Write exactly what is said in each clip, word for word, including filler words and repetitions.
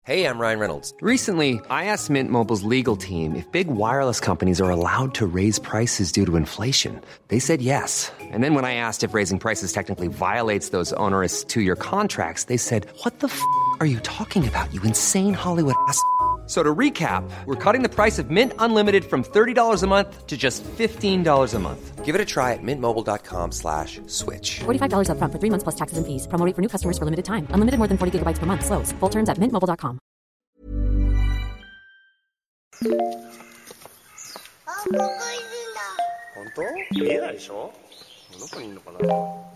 Hey, I'm Ryan Reynolds. Recently, I asked Mint Mobile's legal team if big wireless companies are allowed to raise prices due to inflation. They said yes. And then when I asked if raising prices technically violates those onerous two-year contracts, they said, what the f*** are you talking about, you insane Hollywood ass f- So to recap, we're cutting the price of Mint Unlimited from thirty dollars a month to just fifteen dollars a month. Give it a try at mintmobile.com slash switch. forty-five dollars up front for three months plus taxes and fees. Promo rate for new customers for limited time. Unlimited more than forty gigabytes per month. Slows full terms at mint mobile dot com. あ、ここいるんだ。 本当？見えないでしょ？どこにいるのかな？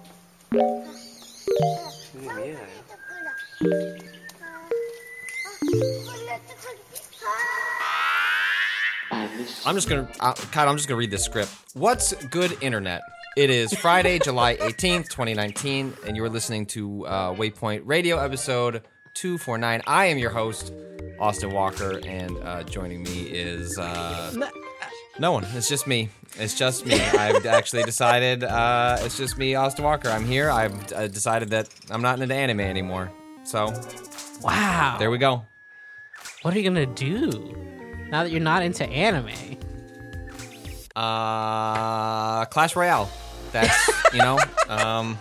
全然見えないよ。 I'm just gonna, uh, Kyle, I'm just gonna read this script. What's good, internet? It is Friday, July eighteenth, twenty nineteen, and you are listening to uh, Waypoint Radio episode two forty-nine. I am your host, Austin Walker, and uh, joining me is uh, no one. It's just me. It's just me. I've actually decided uh, it's just me, Austin Walker. I'm here. I've uh, decided that I'm not into anime anymore. So, wow. There we go. What are you gonna do now that you're not into anime? Uh, Clash Royale. That's, you know, um,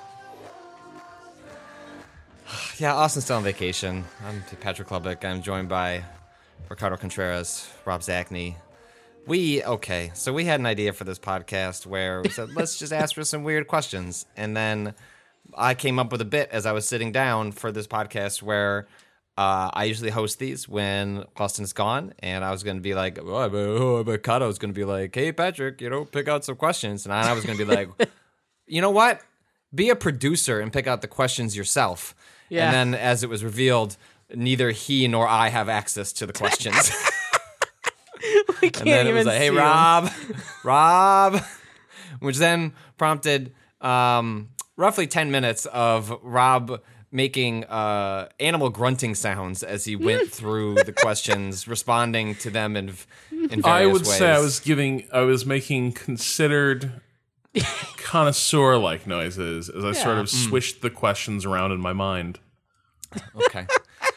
yeah, Austin's still on vacation. I'm Patrick Klubik. I'm joined by Ricardo Contreras, Rob Zachney. We, okay, so we had an idea for this podcast where we said, let's just ask for some weird questions. And then I came up with a bit as I was sitting down for this podcast where Uh, I usually host these when Austin's gone, and I was going to be like, oh, I bet, oh, I bet Kato's going to be like, hey, Patrick, you know, pick out some questions. And I was going to be like, you know what? Be a producer and pick out the questions yourself. Yeah. And then as it was revealed, neither he nor I have access to the questions. We can't and then it even was like, hey, see Rob, Rob, which then prompted um, roughly ten minutes of Rob making uh, animal grunting sounds as he went through the questions, responding to them in, in various I would ways. say I was giving, I was making considered connoisseur-like noises as I Yeah. sort of Mm. swished the questions around in my mind. Okay.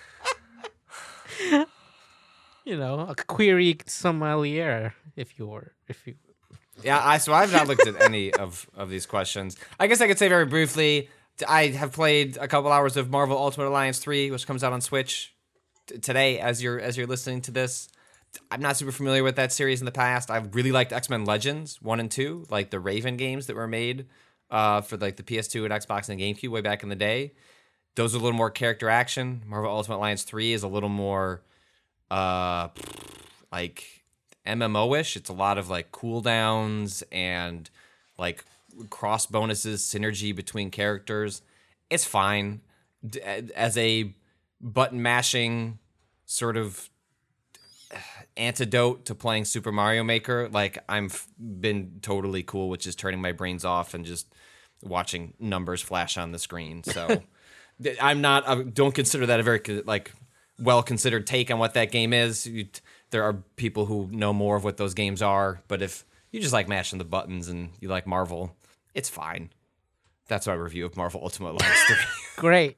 You know, a query sommelier, if you were, if you. Yeah, I so I've not looked at any of, of these questions. I guess I could say very briefly, I have played a couple hours of Marvel Ultimate Alliance three, which comes out on Switch t- today as you're as you're listening to this. I'm not super familiar with that series in the past. I really liked X-Men Legends one and two, like the Raven games that were made uh, for like the P S two and Xbox and GameCube way back in the day. Those are a little more character action. Marvel Ultimate Alliance three is a little more uh, like M M O-ish. It's a lot of like cooldowns and like cross bonuses, synergy between characters. It's fine. D- as a button mashing sort of antidote to playing Super Mario Maker, like I've been totally cool with just turning my brains off and just watching numbers flash on the screen. So I'm not, I don't consider that a very like well considered take on what that game is. You, there are people who know more of what those games are, but if you just like mashing the buttons and you like Marvel, it's fine. That's our review of Marvel Ultimate Alliance three. Great.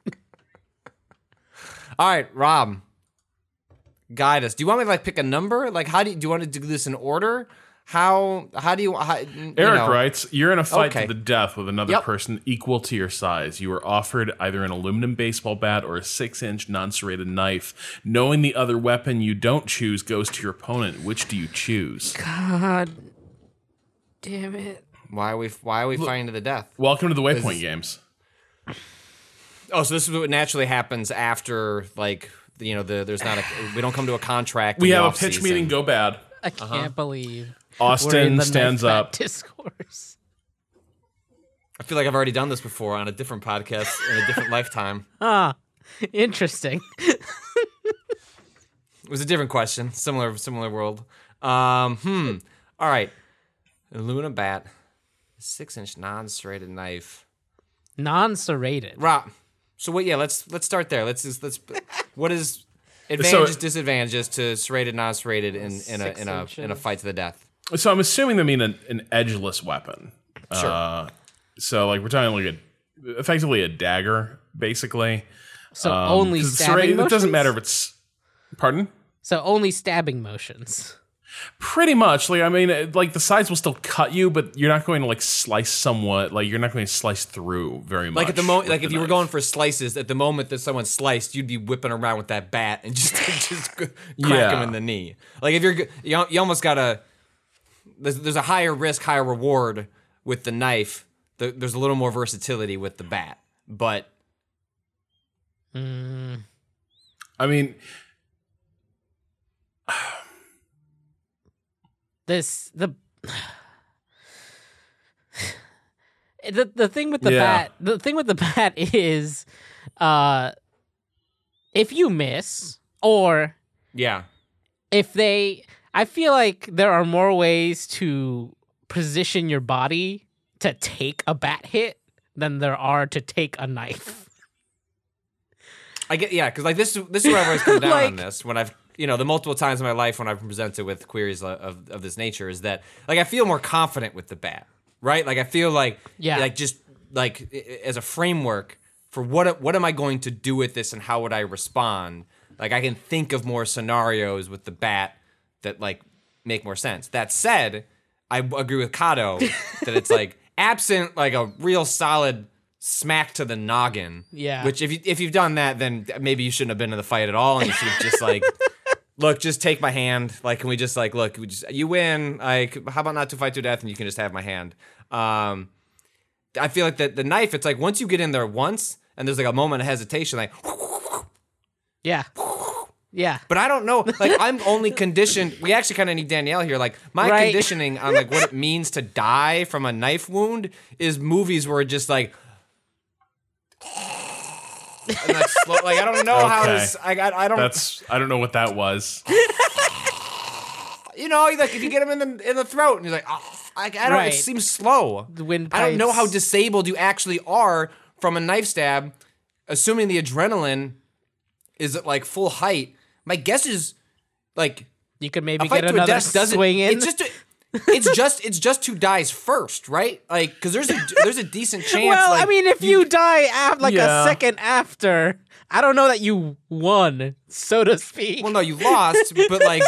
All right, Rob, guide us. Do you want me to like pick a number? Like, how do you, do you want to do this in order? How how do you? How, you Eric know. writes, you're in a fight Okay. to the death with another Yep. person equal to your size. You are offered either an aluminum baseball bat or a six-inch non-serrated knife. Knowing the other weapon you don't choose goes to your opponent. Which do you choose? God damn it. Why are we why are we fighting to the death? Welcome to the Waypoint Is- games. Oh, so this is what naturally happens after, like, you know, the there's not a we don't come to a contract. We in the have a pitch off-season. meeting go bad. I can't believe Austin we're in the stands knife up. fight discourse. I feel like I've already done this before on a different podcast in a different lifetime. Ah, interesting. It was a different question, similar similar world. Um, hmm. All right, aluminum bat, six inch non-serrated knife. Non-serrated. Rob. So what? Yeah, let's let's start there. Let's just, let's. What is advantages, So- disadvantages to serrated, non-serrated in in a Six in a inches. in a fight to the death? So I'm assuming they mean an, an edgeless weapon. Sure. Uh, so like we're talking like a, effectively a dagger, basically. So Um, only 'cause stabbing serrated- motions? It doesn't matter if it's. Pardon? So only stabbing motions. Pretty much. Like I mean, it- like the sides will still cut you, but you're not going to like slice somewhat. Like you're not going to slice through very much. Like at the moment, with like the if you were knife. going for slices, at the moment that someone sliced, you'd be whipping around with that bat and just just crack Yeah. him in the knee. Like if you're, g- you, al- you almost gotta. There's, there's a higher risk, higher reward with the knife. The, there's a little more versatility with the bat, but Mm, I mean, this the the the thing with the Yeah. bat. The thing with the bat is, uh, if you miss or yeah, if they, I feel like there are more ways to position your body to take a bat hit than there are to take a knife. I get yeah, because like this is this is where I've always come down on Like- this when I've you know the multiple times in my life when I've been presented with queries of, of of this nature is that like I feel more confident with the bat, right? Like I feel like Yeah. like just like i- i- as a framework for what what am I going to do with this and how would I respond? Like I can think of more scenarios with the bat that like make more sense. That said, I agree with Kato that it's like absent like a real solid smack to the noggin. Yeah. Which if you if you've done that, then maybe you shouldn't have been in the fight at all, and you should have just like, look, just take my hand. Like, can we just like, look, we just you win. Like, how about not to fight to death, and you can just have my hand. Um, I feel like the the knife. It's like once you get in there once, and there's like a moment of hesitation, like. Yeah. Yeah. But I don't know. Like, I'm only conditioned. We actually kind of need Danielle here. Like, my Right. conditioning on like what it means to die from a knife wound is movies where it's just like, and that's slow. Like, I don't know how to. Okay. s- I, I, I don't. that's I don't know what that was. You know, like if you get him in the in the throat, and you're like, oh, I, I don't. Right. It seems slow. The windpipes. I don't know how disabled you actually are from a knife stab, assuming the adrenaline is at like full height. My guess is like You could maybe a fight get to a another death doesn't. swing in. It's just. A, it's just. It's just who dies first, right? Like, because there's a there's a decent chance. well, like, I mean, if you, die af- like Yeah. a second after, I don't know that you won, so to speak. well, no, you lost, but like,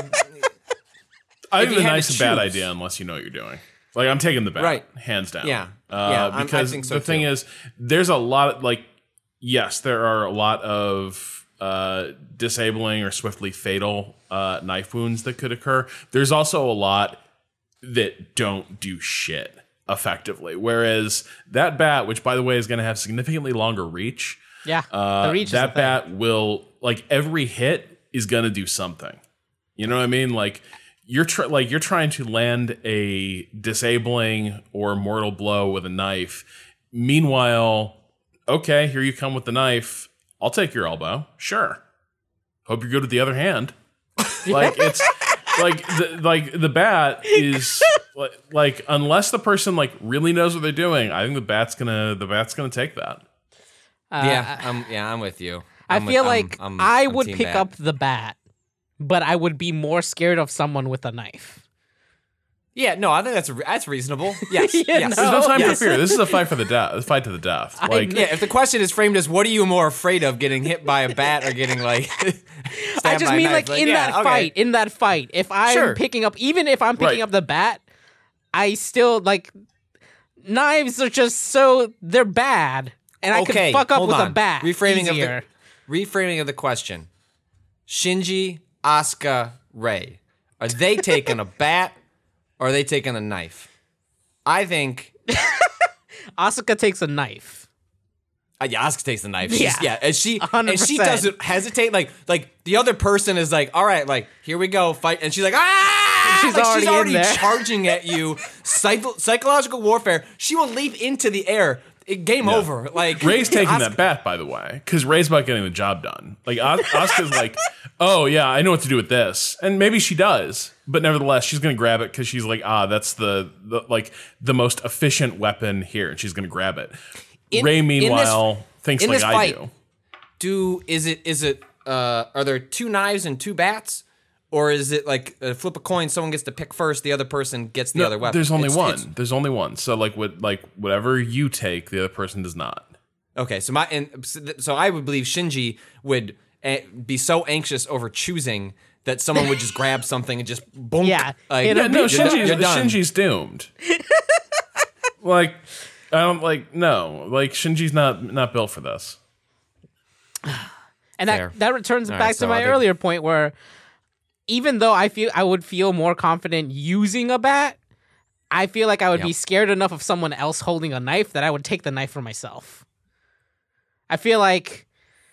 I If think you the had to knife's a bad choose. idea unless you know what you're doing. Like I'm taking the bat, Right. hands down. Yeah. uh, Yeah, I'm- I because think so, the thing too. is, there's a lot. Of, like, yes, there are a lot of uh, disabling or swiftly fatal uh, knife wounds that could occur. There's also a lot that don't do shit effectively. Whereas that bat, which by the way is going to have significantly longer reach, yeah, uh, the reach is the that thing. bat will like every hit is gonna do something. You know what I mean? Like you're tr- like you're trying to land a disabling or mortal blow with a knife. Meanwhile, okay, here you come with the knife. I'll take your elbow. Sure. Hope you're good with the other hand. Like it's like the like the bat is like, like unless the person like really knows what they're doing, I think the bat's gonna the bat's gonna take that. Uh, yeah, I'm yeah, I'm with you. I I'm with- feel I'm- like I'm- I I'm would team pick bat. up the bat, but I would be more scared of someone with a knife. Yeah, no, I think that's re- that's reasonable. Yes, You yes. There's no know? time Yes. for fear. This is a fight for the death. A fight to the death. Like Yeah, if the question is framed as "What are you more afraid of, getting hit by a bat or getting like?" I stabbed just by a mean knife? like in yeah, that okay. fight, in that fight. If I'm Sure. picking up, even if I'm picking Right. up the bat, I still like knives are just so they're bad, and I Okay, can fuck up hold with on. a bat. Reframing easier. of the reframing of the question: Shinji, Asuka, Rei, are they taking a bat or are they taking a knife? I think. Asuka takes a knife. Uh, yeah, Asuka takes the knife. She's, Yeah. yeah, and she one hundred and she percent. doesn't hesitate. Like like the other person is like, all right, like here we go, fight, and she's like, ah, She's like, already she's in already there. charging at you. Psycho- psychological warfare. She will leap into the air. It, game over. Like Ray's taking Asuka- that bat, by the way, because Ray's about getting the job done. Like Os- Asuka's like, oh yeah, I know what to do with this, and maybe she does, but nevertheless, she's gonna grab it because she's like, ah, that's the, the like the most efficient weapon here, and she's gonna grab it. In- Ray, in this- meanwhile, thinks in like this I fight, do. Do is it is it uh are there two knives and two bats? Or is it like uh, flip a coin, someone gets to pick first, the other person gets the No, other weapon? There's only It's- one. it's- There's only one. So like what like whatever you take, the other person does not. Okay, so my and so I would believe Shinji would uh, be so anxious over choosing that someone would just grab something and just boom. Yeah, like, it'll Yeah, be- no, you're done- Shinji's, you're done. Shinji's doomed. Like, I don't like no, like Shinji's not not built for this. And Fair. that that returns All back right, to so my I think- earlier point where even though I feel I would feel more confident using a bat, I feel like I would be Yep. scared enough of someone else holding a knife that I would take the knife for myself. I feel like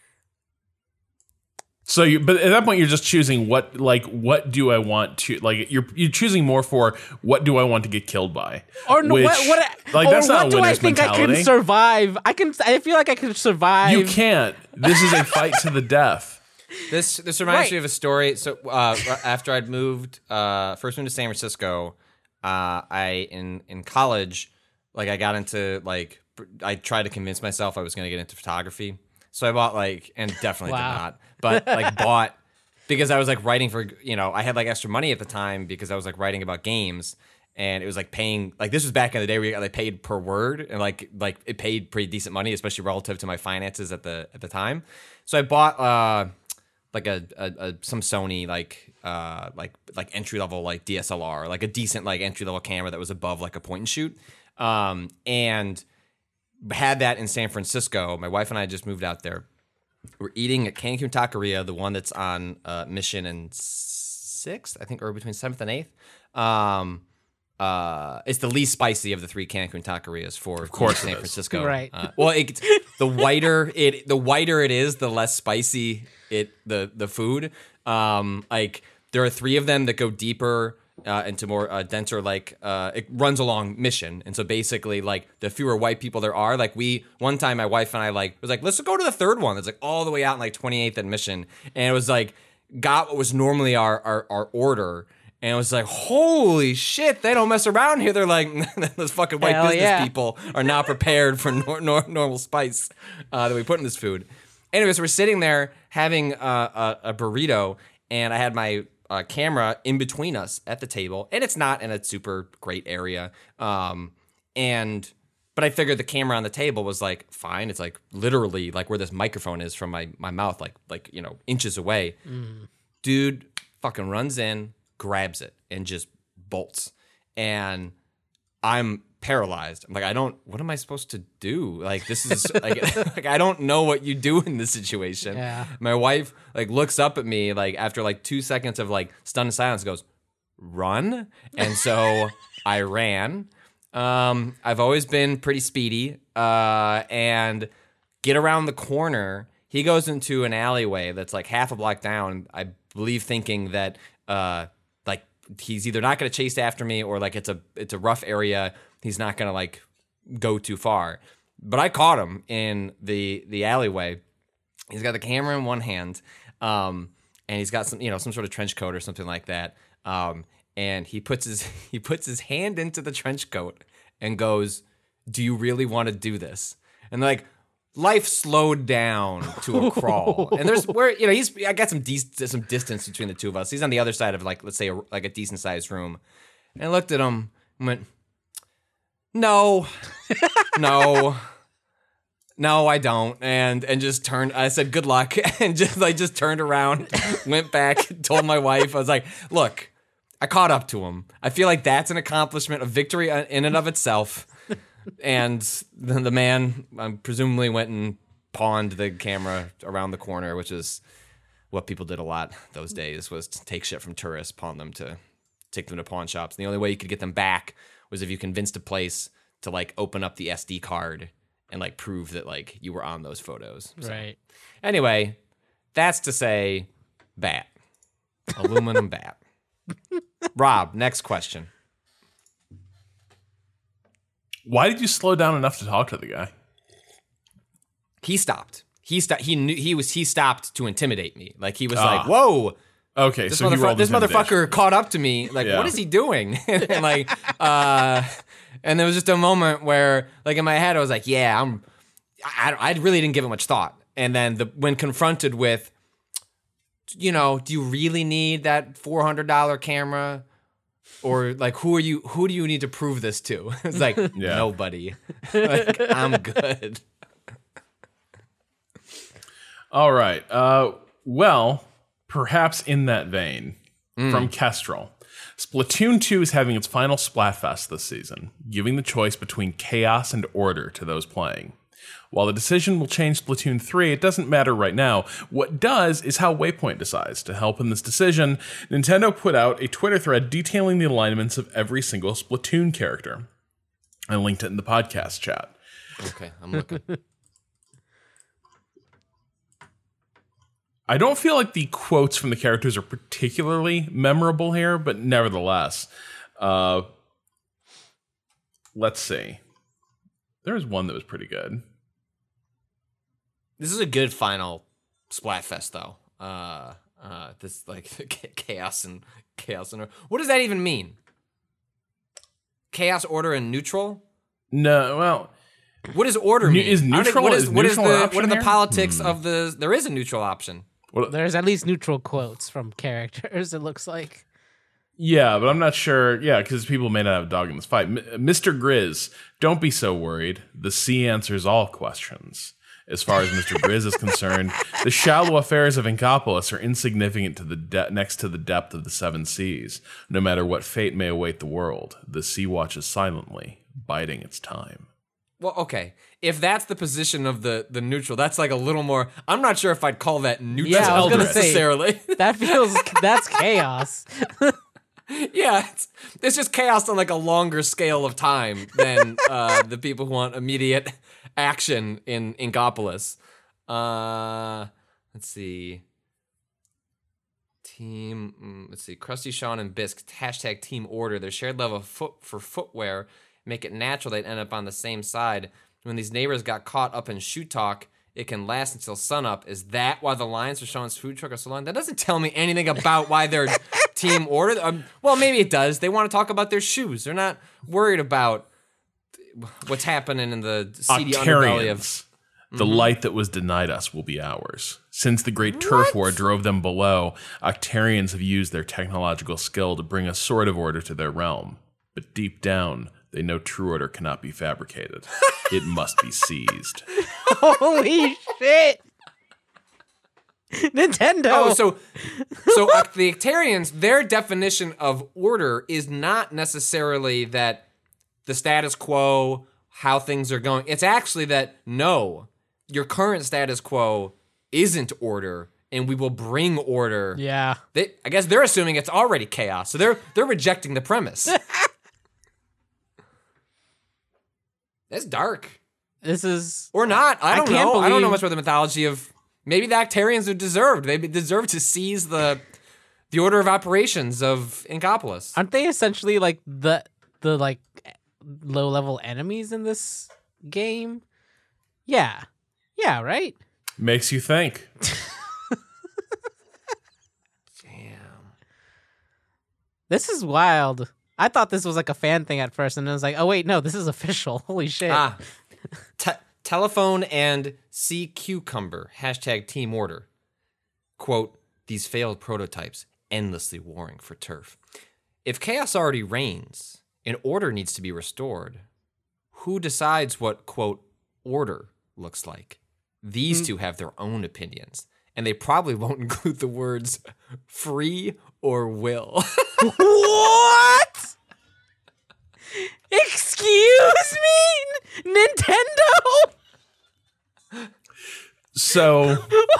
So you, but at that point, you're just choosing what, like, what do I want to, like, you're you're choosing more for what do I want to get killed by, or no, Which, what, what like or that's not what a do I winner's think I mentality. can survive? I can I feel like I can survive. You can't. This is a fight to the death. This this reminds Right. me of a story. So uh, after I'd moved, uh, first moved to San Francisco, uh, I in in college, like I got into like I tried to convince myself I was going to get into photography. So I bought like, and definitely Wow. did not, but like bought because I was like writing for, you know, I had like extra money at the time because I was like writing about games. And it was like paying, like this was back in the day where you got like paid per word, and like like it paid pretty decent money, especially relative to my finances at the at the time. So I bought uh like a, a, a some Sony like uh like like entry level like D S L R, like a decent like entry level camera that was above like a point and shoot, um and had that in San Francisco. My wife and I just moved out there. We're eating at Cancun Taqueria, the one that's on uh, Mission and Sixth, I think, or between Seventh and Eighth. Um, uh, it's the least spicy of the three Cancun Taquerias for of course San it is. Francisco. Right. Uh, well, it, the whiter it, the whiter it is, the less spicy it the the food. Um, like there are three of them that go deeper. Uh, into more uh, denser, like uh, it runs along Mission, and so basically, like the fewer white people there are, like we one time, my wife and I like was like, let's go to the third one. That's like all the way out in like twenty-eighth and Mission, and it was like got what was normally our our, our order, and it was like, holy shit, they don't mess around here. They're like those fucking white Hell business yeah. people are not prepared for nor- nor- normal spice uh, that we put in this food. Anyways, we're sitting there having uh, a, a burrito, and I had my Uh, camera in between us at the table, and it's not in a super great area. Um, and but I figured the camera on the table was like fine. It's like literally like where this microphone is from my my mouth, like like you know inches away. Mm. Dude fucking runs in, grabs it, and just bolts. And I'm paralyzed. I'm like, I don't. What am I supposed to do? Like this is like, like I don't know what you do in this situation. Yeah. My wife like looks up at me like after like two seconds of like stunned silence, goes, "Run!" And so I ran. Um, I've always been pretty speedy, uh, and get around the corner. He goes into an alleyway that's like half a block down. I believe thinking that uh, like he's either not going to chase after me or like it's a it's a rough area. He's not going to like go too far. But I caught him in the the alleyway. He's got the camera in one hand, um, and he's got some you know some sort of trench coat or something like that. Um, and he puts his he puts his hand into the trench coat and goes, "Do you really want to do this?" And like life slowed down to a crawl. And there's where you know he's I got some de- some distance between the two of us. He's on the other side of like let's say a, like a decent sized room. And I looked at him and went, "No, no." No, I don't. And and just turned, I said, good luck. And just like just turned around, went back, told my wife, I was like, look, I caught up to him. I feel like that's an accomplishment, a victory in and of itself. And then the man um, presumably went and pawned the camera around the corner, which is what people did a lot those days, was to take shit from tourists, pawn them to, take them to pawn shops. And the only way you could get them back was if you convinced a place to like open up the S D card and like prove that like you were on those photos. So, Right. anyway, that's to say bat. Aluminum bat. Rob, next question. Why did you slow down enough to talk to the guy? He stopped. He stopped. He knew he was he stopped to intimidate me. Like he was Ah. like, whoa. Okay, This, so he motherfucker, rolled this intimidation. motherfucker caught up to me. Like, Yeah. what is he doing? and like, uh, and there was just a moment where, like, in my head, I was like, yeah, I'm. I, I really didn't give it much thought. And then the when confronted with, you know, do you really need that four hundred dollar camera? Or like, who are you? Who do you need to prove this to? It's like Yeah. nobody. Like, I'm good. All right. Uh, well, perhaps in that vein, mm. from Kestrel. Splatoon two is having its final Splatfest this season, giving the choice between chaos and order to those playing. While the decision will change Splatoon three, it doesn't matter right now. What does is how Waypoint decides. To help in this decision, Nintendo put out a Twitter thread detailing the alignments of every single Splatoon character. I linked it in the podcast chat. Okay, I'm looking. I don't feel like the quotes from the characters are particularly memorable here, but nevertheless, uh, let's see. There was one that was pretty good. This is a good final Splatfest, though. Uh, uh, this like chaos and chaos and what does that even mean? Chaos, order, and neutral? No, well, what does order mean? Is neutral? What is, is what is neutral the option what are the here? politics hmm. of the? There is a neutral option. Well, There's at least neutral quotes from characters, it looks like. Yeah, but I'm not sure. Yeah, because people may not have a dog in this fight. M- Mister Grizz, don't be so worried. The sea answers all questions. As far as Mister Grizz is concerned, the shallow affairs of Inkopolis are insignificant to the de- next to the depth of the seven seas. No matter what fate may await the world, the sea watches silently, biding its time. Well, okay. If that's the position of the, the neutral, that's like a little more. I'm not sure if I'd call that neutral Yeah, I was gonna say, necessarily. That feels that's chaos. Yeah, it's, it's just chaos on like a longer scale of time than uh, the people who want immediate action in Inkopolis. Uh, let's see. Team, mm, let's see. Krusty, Sean, and Bisque, hashtag team order. Their shared love of foot for footwear make it natural they'd end up on the same side. When these neighbors got caught up in shoe talk, it can last until sunup. Is that why the lines for Sean's food truck are so long? That doesn't tell me anything about why they're team order. Um, well, maybe it does. They want to talk about their shoes. They're not worried about what's happening in the seedy underbelly of... The mm-hmm. light that was denied us will be ours. Since the great turf what? war drove them below, Octarians have used their technological skill to bring a sort of order to their realm. But deep down, they know true order cannot be fabricated. It must be seized. Holy shit! Nintendo! Oh, so, so uh, the Octarians, their definition of order is not necessarily that the status quo, how things are going. It's actually that, no, your current status quo isn't order, and we will bring order. Yeah. They, I guess they're assuming it's already chaos, so they're they're rejecting the premise. That's dark. This is... Or not. I don't I can't know. Believe... I don't know much about the mythology of... Maybe the Octarians are deserved. They deserve to seize the the order of operations of Inkopolis. Aren't they essentially like the the like low-level enemies in this game? Yeah. Yeah, right? Makes you think. Damn. This is wild. I thought this was like a fan thing at first, and I was like, oh, wait, no, this is official. Holy shit. Ah. Te- telephone and sea cucumber. Hashtag team order. Quote, these failed prototypes endlessly warring for turf. If chaos already reigns and order needs to be restored, who decides what, quote, order looks like? These mm. two have their own opinions, and they probably won't include the words free or will. What? Excuse me? Nintendo? So...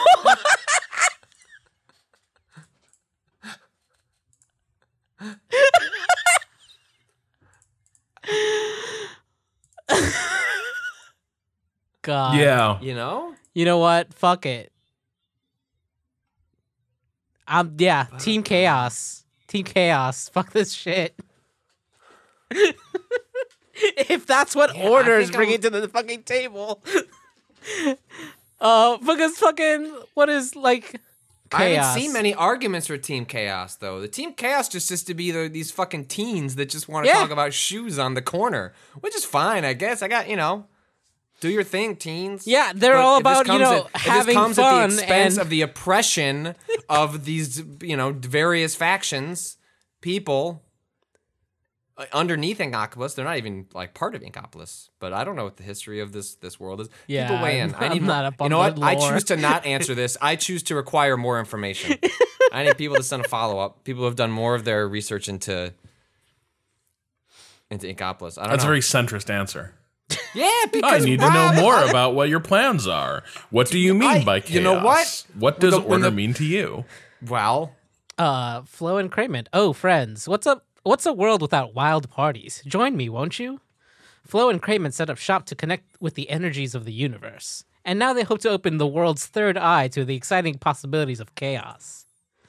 God. Yeah. You know? You know what? Fuck it. Um, yeah, Team Chaos. Team Chaos. Fuck this shit. If that's what Yeah, order I is think bringing I'm- to the fucking table. uh, because fucking, what is, like, chaos? I haven't seen many arguments for Team Chaos, though. The Team Chaos just used to be the, these fucking teens that just want to Yeah. talk about shoes on the corner, which is fine, I guess. I got, you know, do your thing, teens. Yeah, they're But all if this about, you comes know, at, if having this comes fun at the expense and- of the oppression of these, you know, various factions, people, uh, underneath Inkopolis. They're not even like part of Inkopolis. But I don't know what the history of this this world is. Yeah, People weigh in. I'm- I need I'm more, not up You on know what? the I lore. choose to not answer this. I choose to require more information. I need people to send a follow up. People who have done more of their research into into Inkopolis. I don't That's know. a very centrist answer. yeah, I because need to Rob- know more about what your plans are. What do you mean I- by chaos? you know what? What does When the- when order the- mean to you? Well, Uh, Flo and Crayman. Oh, friends, what's up? What's a world without wild parties? Join me, won't you? Flo and Crayman set up shop to connect with the energies of the universe, and now they hope to open the world's third eye to the exciting possibilities of chaos.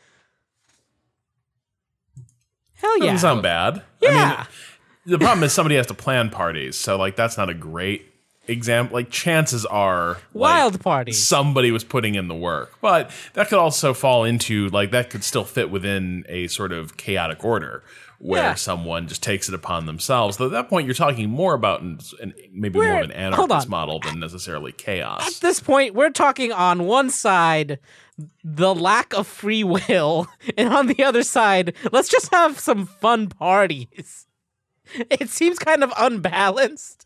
Hell yeah! Doesn't sound bad. Yeah. I mean, the problem is somebody has to plan parties, so like that's not a great example. Like chances are, like, Wild parties. somebody was putting in the work, but that could also fall into like that could still fit within a sort of chaotic order where Yeah. someone just takes it upon themselves. Though at that point, you're talking more about an, an, maybe more We're- of an hold anarchist on. model than necessarily chaos. At this point, we're talking on one side the lack of free will, and on the other side, let's just have some fun parties. It seems kind of unbalanced.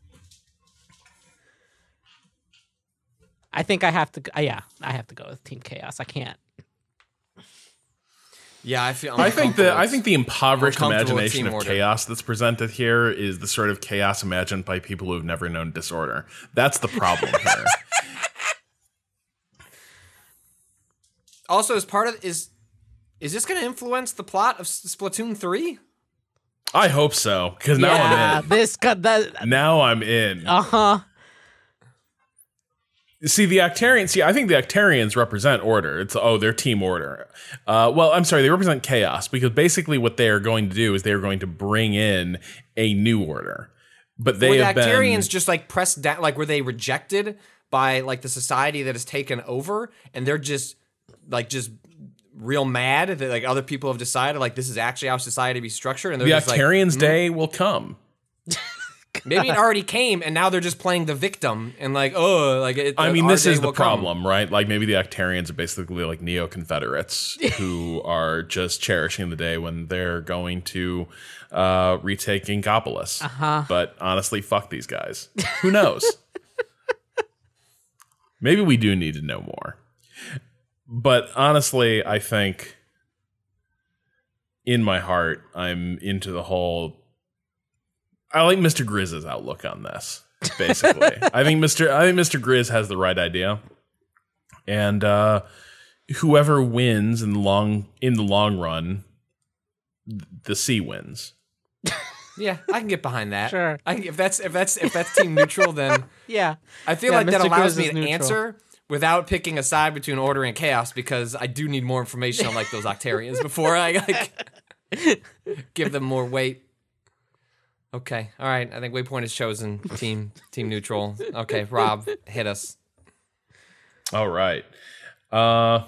I think I have to. Uh, yeah, I have to go with Team Chaos. I can't. yeah, I feel. I think the uncomfortable. I think the impoverished uncomfortable with imagination team of order. chaos that's presented here is the sort of chaos imagined by people who have never known disorder. That's the problem here. Also, as part of is is this going to influence the plot of S- Splatoon three? I hope so, because now yeah, I'm in. this got that. Now I'm in. Uh huh. See, the Actarians, see, I think the Actarians represent order. It's, oh, they're team order. Uh, well, I'm sorry, they represent chaos, because basically what they are going to do is they are going to bring in a new order. But they Were the have been. Actarians just like pressed down? Like, were they rejected by like the society that has taken over, and they're just like just real mad that like other people have decided like this is actually how society be structured, and they're the just like, Actarians' "Mm, day will come. maybe it already came, and now they're just playing the victim and like, oh, like it, I mean, our this day is the will come." problem, right? Like maybe the Actarians are basically like neo-Confederates who are just cherishing the day when they're going to uh, retake Inkopolis. Uh-huh. But honestly, fuck these guys. Who knows? Maybe we do need to know more. But honestly, I think in my heart, I'm into the whole. I like Mister Grizz's outlook on this. Basically, I think Mister I think Mister Grizz has the right idea, and uh, whoever wins in the long in the long run, the sea wins. Yeah, I can get behind that. Sure. I, if that's if that's if that's team neutral, then Yeah. I feel Yeah, like that Mister allows Grizz me is to neutral. answer without picking a side between order and chaos, because I do need more information on like those Octarians before I like give them more weight. Okay, all right. I think Waypoint is chosen. Team team neutral. Okay, Rob, hit us. All right. Uh,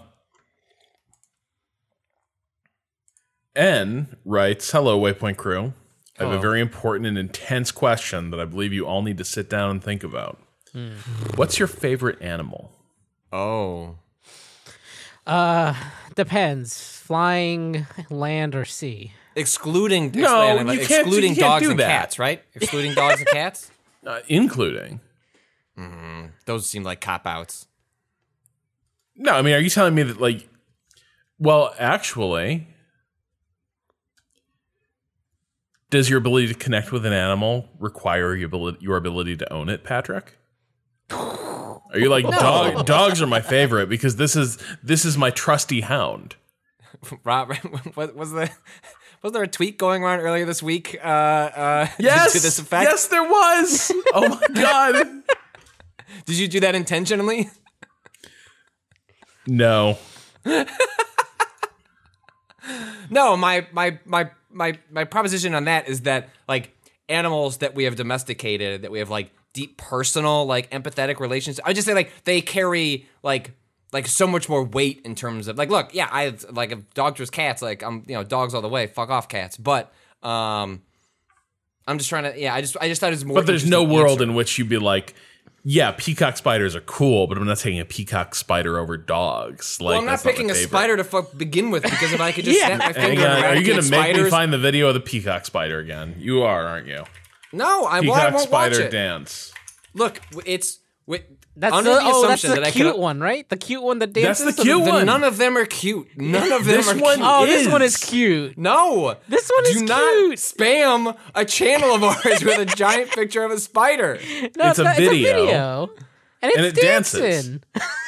N writes, "Hello, Waypoint crew. I have a Hello. very important and intense question that I believe you all need to sit down and think about. What's your favorite animal?" Oh, Uh, depends. Flying, land, or sea. excluding No, excluding, you can't- excluding you can't dogs do and that. cats, right? Excluding dogs and cats. Uh, including. Those seem like cop outs. No, I mean, are you telling me that, like, well, actually, does your ability to connect with an animal require your ability, your ability to own it, Patrick? Are you like, dog, dogs are my favorite because this is this is my trusty hound? Rob, what was the? Was there a tweet going around earlier this week? Uh, uh, Yes, to this effect. yes, there was. Oh my god. Did you do that intentionally? No. No, my my my my my proposition on that is that like animals that we have domesticated, that we have like deep personal, like empathetic relations. I just say like they carry like like so much more weight in terms of like, look, yeah, I like if dogs was cats, like I'm you know dogs all the way, fuck off cats. But um, I'm just trying to yeah, I just I just thought it was more. But there's no interesting world answer. in which you'd be like, yeah, peacock spiders are cool, but I'm not taking a peacock spider over dogs. Like, well, I'm not that's picking my a favorite. spider to fuck begin with because if I could just Yeah. snap my Hang finger on, and are you eradicate going to make me spiders. find the video of the peacock spider again? You are, aren't you? No, I, well, I Peacock won't watch spider it. dance. Look, it's wi- That's under the, the oh, that's assumption the that I cute can. one, right? The cute one that That's dances. the cute The- one. None of them are cute. None of them This are one- cute. Oh, this one is. is cute. No, This one do is not cute. spam a channel of ours with a giant picture of a spider. No, It's a not- video. It's a video. And it's And it dances. dancing.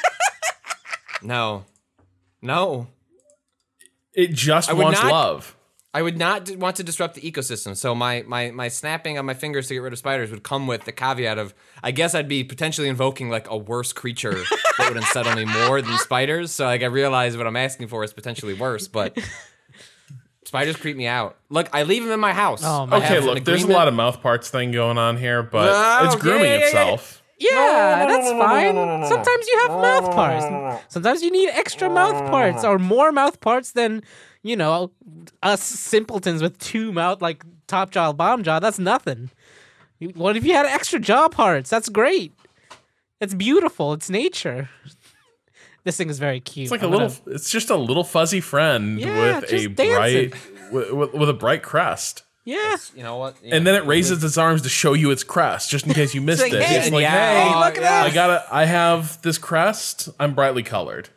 No, no. It just I would wants not- love. I would not d- want to disrupt the ecosystem. So my, my my snapping on my fingers to get rid of spiders would come with the caveat of I guess I'd be potentially invoking like a worse creature that would unsettle me more than spiders. So like I realize what I'm asking for is potentially worse, but spiders creep me out. Look, I leave them in my house. Oh, my I Okay, have an look, there's a agreement- lot of mouth parts thing going on here, but No, it's okay, grooming yeah, yeah, yeah. itself. Yeah, that's fine. Sometimes you have mouth parts. Sometimes you need extra mouth parts or more mouth parts than, you know, us simpletons with two mouth, like top jaw, bottom jaw. That's nothing. What if you had extra jaw parts? That's great. It's beautiful. It's nature. This thing is very cute. It's like a I'm little. gonna- It's just a little fuzzy friend Yeah, with just a dancing. bright, with, with, with a bright crest, Yeah. You know what? and then it raises its arms to show you its crest, just in case you missed like, it. hey, It's like, yeah, hey, oh, look at yeah. that. I got I have this crest. I'm brightly colored.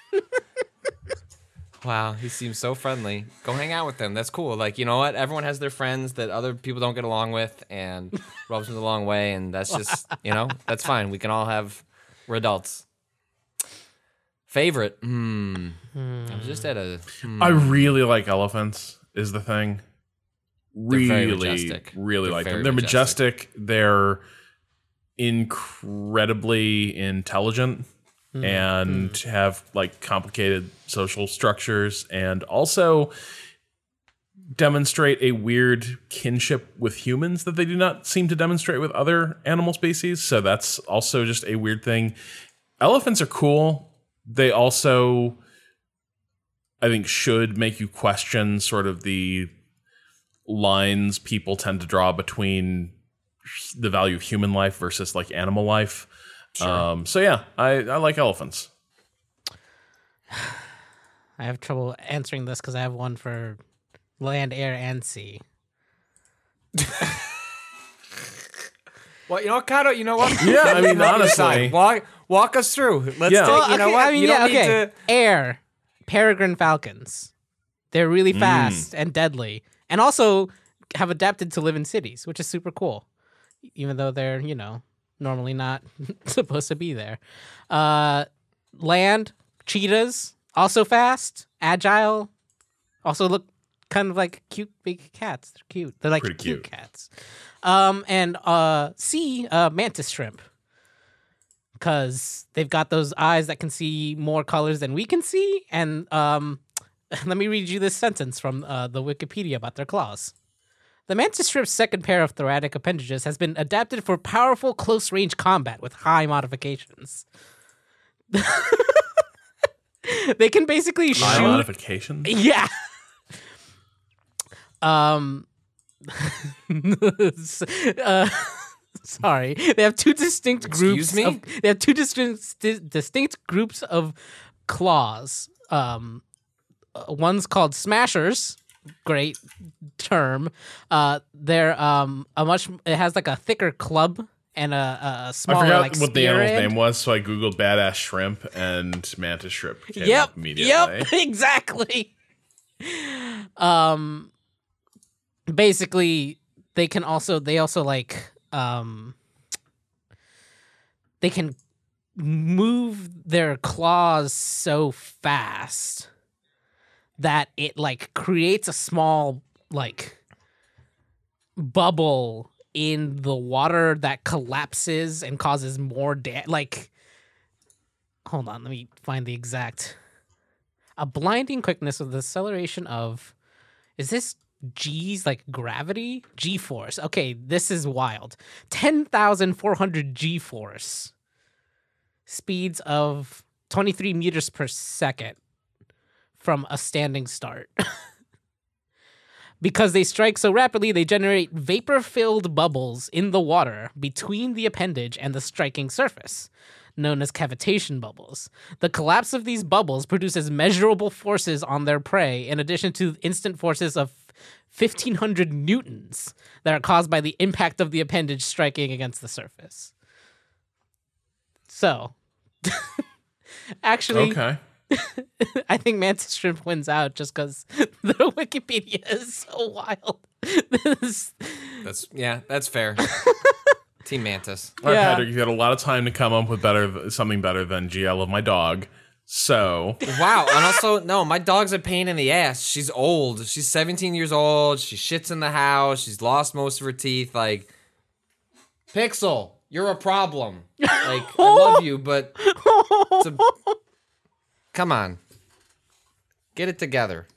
Wow, he seems so friendly. Go hang out with them. That's cool. Like, you know what? Everyone has their friends that other people don't get along with and rubs them the wrong way, and that's just, you know, that's fine. We can all have, we're adults. Favorite? Hmm. I was just at a. Hmm. I really like elephants. Is the thing. They're very Really, majestic. really They're like very them. They're majestic. They're incredibly intelligent and have like complicated social structures, and also demonstrate a weird kinship with humans that they do not seem to demonstrate with other animal species. So that's also just a weird thing. Elephants are cool. They also, I think, should make you question sort of the lines people tend to draw between the value of human life versus like animal life. Um, so yeah, I, I like elephants. I have trouble answering this because I have one for land, air, and sea. Well, you know what, Kato? You know what? Yeah, I mean, Let me honestly. decide. walk walk us through. Let's Yeah. take. Well, You know okay, what? I mean, you don't yeah, need okay. to. Air, peregrine falcons. They're really Mm. fast and deadly, and also have adapted to live in cities, which is super cool. Even though they're, you know, normally not supposed to be there. Uh, land, cheetahs, also fast, agile, also look kind of like cute big cats. They're cute. They're like Pretty cute, cute. cats. Um, and uh, sea, uh, mantis shrimp. Because they've got those eyes that can see more colors than we can see. And um, let me read you this sentence from uh, the Wikipedia about their claws. The mantis shrimp's second pair of thoracic appendages has been adapted for powerful close-range combat with high modifications. They can basically High shoot. modifications. Yeah. Um. uh, sorry, they have two distinct Excuse groups. me? Of, they have two distinct di- distinct groups of claws. Um, uh, one's called smashers. Great term. Uh, they're um a much. It has like a thicker club and a, a I smaller forgot like what the spear animal's end. name was, so I googled badass shrimp and mantis shrimp. Came Yep. up immediately. Yep. Exactly. Um. Basically, they can also they also like um. They can move their claws so fast that it like creates a small like bubble in the water that collapses and causes more da- like hold on, let me find the exact a blinding quickness with the acceleration of is this G's like gravity? G force. Okay, this is wild. ten thousand four hundred G force. Speeds of twenty-three meters per second from a standing start. Because they strike so rapidly, they generate vapor-filled bubbles in the water between the appendage and the striking surface, known as cavitation bubbles. The collapse of these bubbles produces measurable forces on their prey, in addition to instant forces of fifteen hundred newtons that are caused by the impact of the appendage striking against the surface. So, actually, Okay. I think Mantis Shrimp wins out just because the Wikipedia is so wild. This- That's yeah, that's fair. Team Mantis. All right, Yeah. Patrick, you had a lot of time to come up with better something better than G L of my dog. So Wow, and also no, my dog's a pain in the ass. She's old. She's seventeen years old. She shits in the house. She's lost most of her teeth. Like, Pixel, you're a problem. Like, I love you, but it's a, come on, get it together.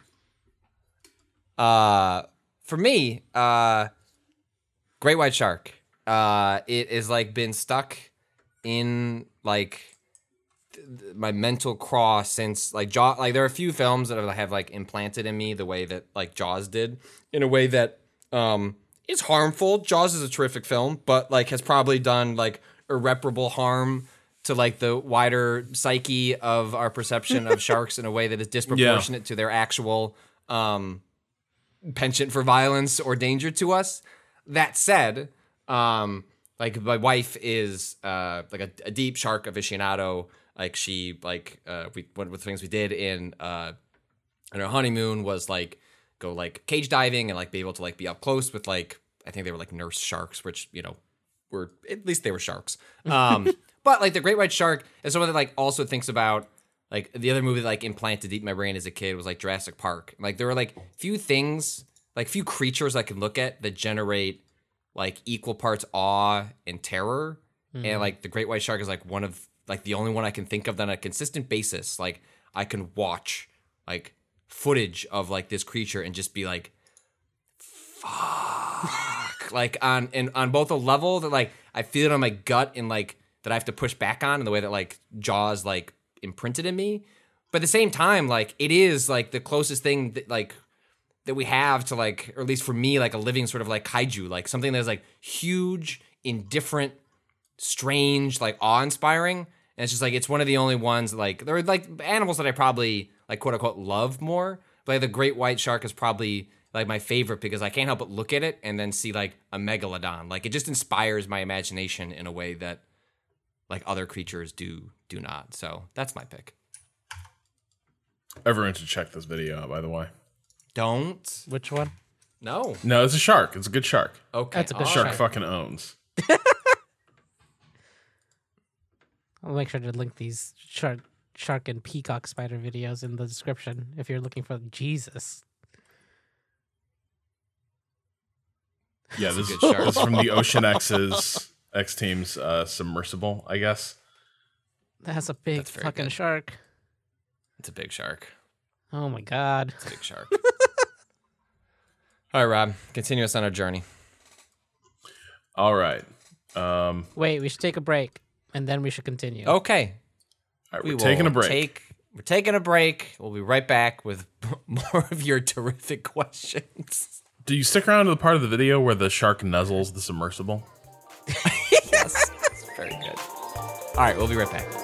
Uh, for me, uh, great white shark. Uh, it is like been stuck in like my mental craw since like Jaws. Like there are a few films that have like implanted in me the way that like Jaws did, in a way that um is harmful. Jaws is a terrific film, but like has probably done like irreparable harm to like the wider psyche of our perception of sharks in a way that is disproportionate to their actual um penchant for violence or danger to us. That said, um like my wife is uh like a, a deep shark aficionado. Like she like uh we one of the things we did in uh in our honeymoon was like go like cage diving and like be able to like be up close with like I think they were like nurse sharks, which, you know, were at least they were sharks. Um but like the great white shark is someone that like also thinks about like the other movie that like implanted deep in my brain as a kid was like Jurassic Park. Like there were like few things, like few creatures I can look at that generate like equal parts awe and terror. Mm-hmm. And like the great white shark is like one of like the only one I can think of that on a consistent basis. Like I can watch like footage of like this creature and just be like, fuck. Like on and on both a level that like I feel it on my gut and like that I have to push back on in the way that like Jaws like imprinted in me. But at the same time, like it is like the closest thing that like that we have to like, or at least for me, like a living sort of like kaiju, like something that is like huge, indifferent, strange, like awe-inspiring. And it's just like, it's one of the only ones like, there are like animals that I probably like quote unquote love more. But like the great white shark is probably like my favorite because I can't help but look at it and then see like a megalodon. Like it just inspires my imagination in a way that like other creatures do do not. So that's my pick. everyone should check this video out, by the way. Don't. Which one? No. No, it's a shark. It's a good shark. Okay. That's a good all Shark right. fucking owns. I'll make sure to link these shark, shark and peacock spider videos in the description if you're looking for Jesus. Yeah, this, a good shark. this is from the Ocean X's X Team's uh, submersible, I guess. That's a big That's very fucking good. shark. It's a big shark. Oh my god. It's a big shark. All right, Rob. Continue us on our journey. All right. Um, Wait, we should take a break and then we should continue. Okay. all right, We we're will taking a break. Take, we're taking a break. We'll be right back with more of your terrific questions. Do you stick around to the part of the video where the shark nuzzles the submersible? Yes. That's very good. All right, we'll be right back.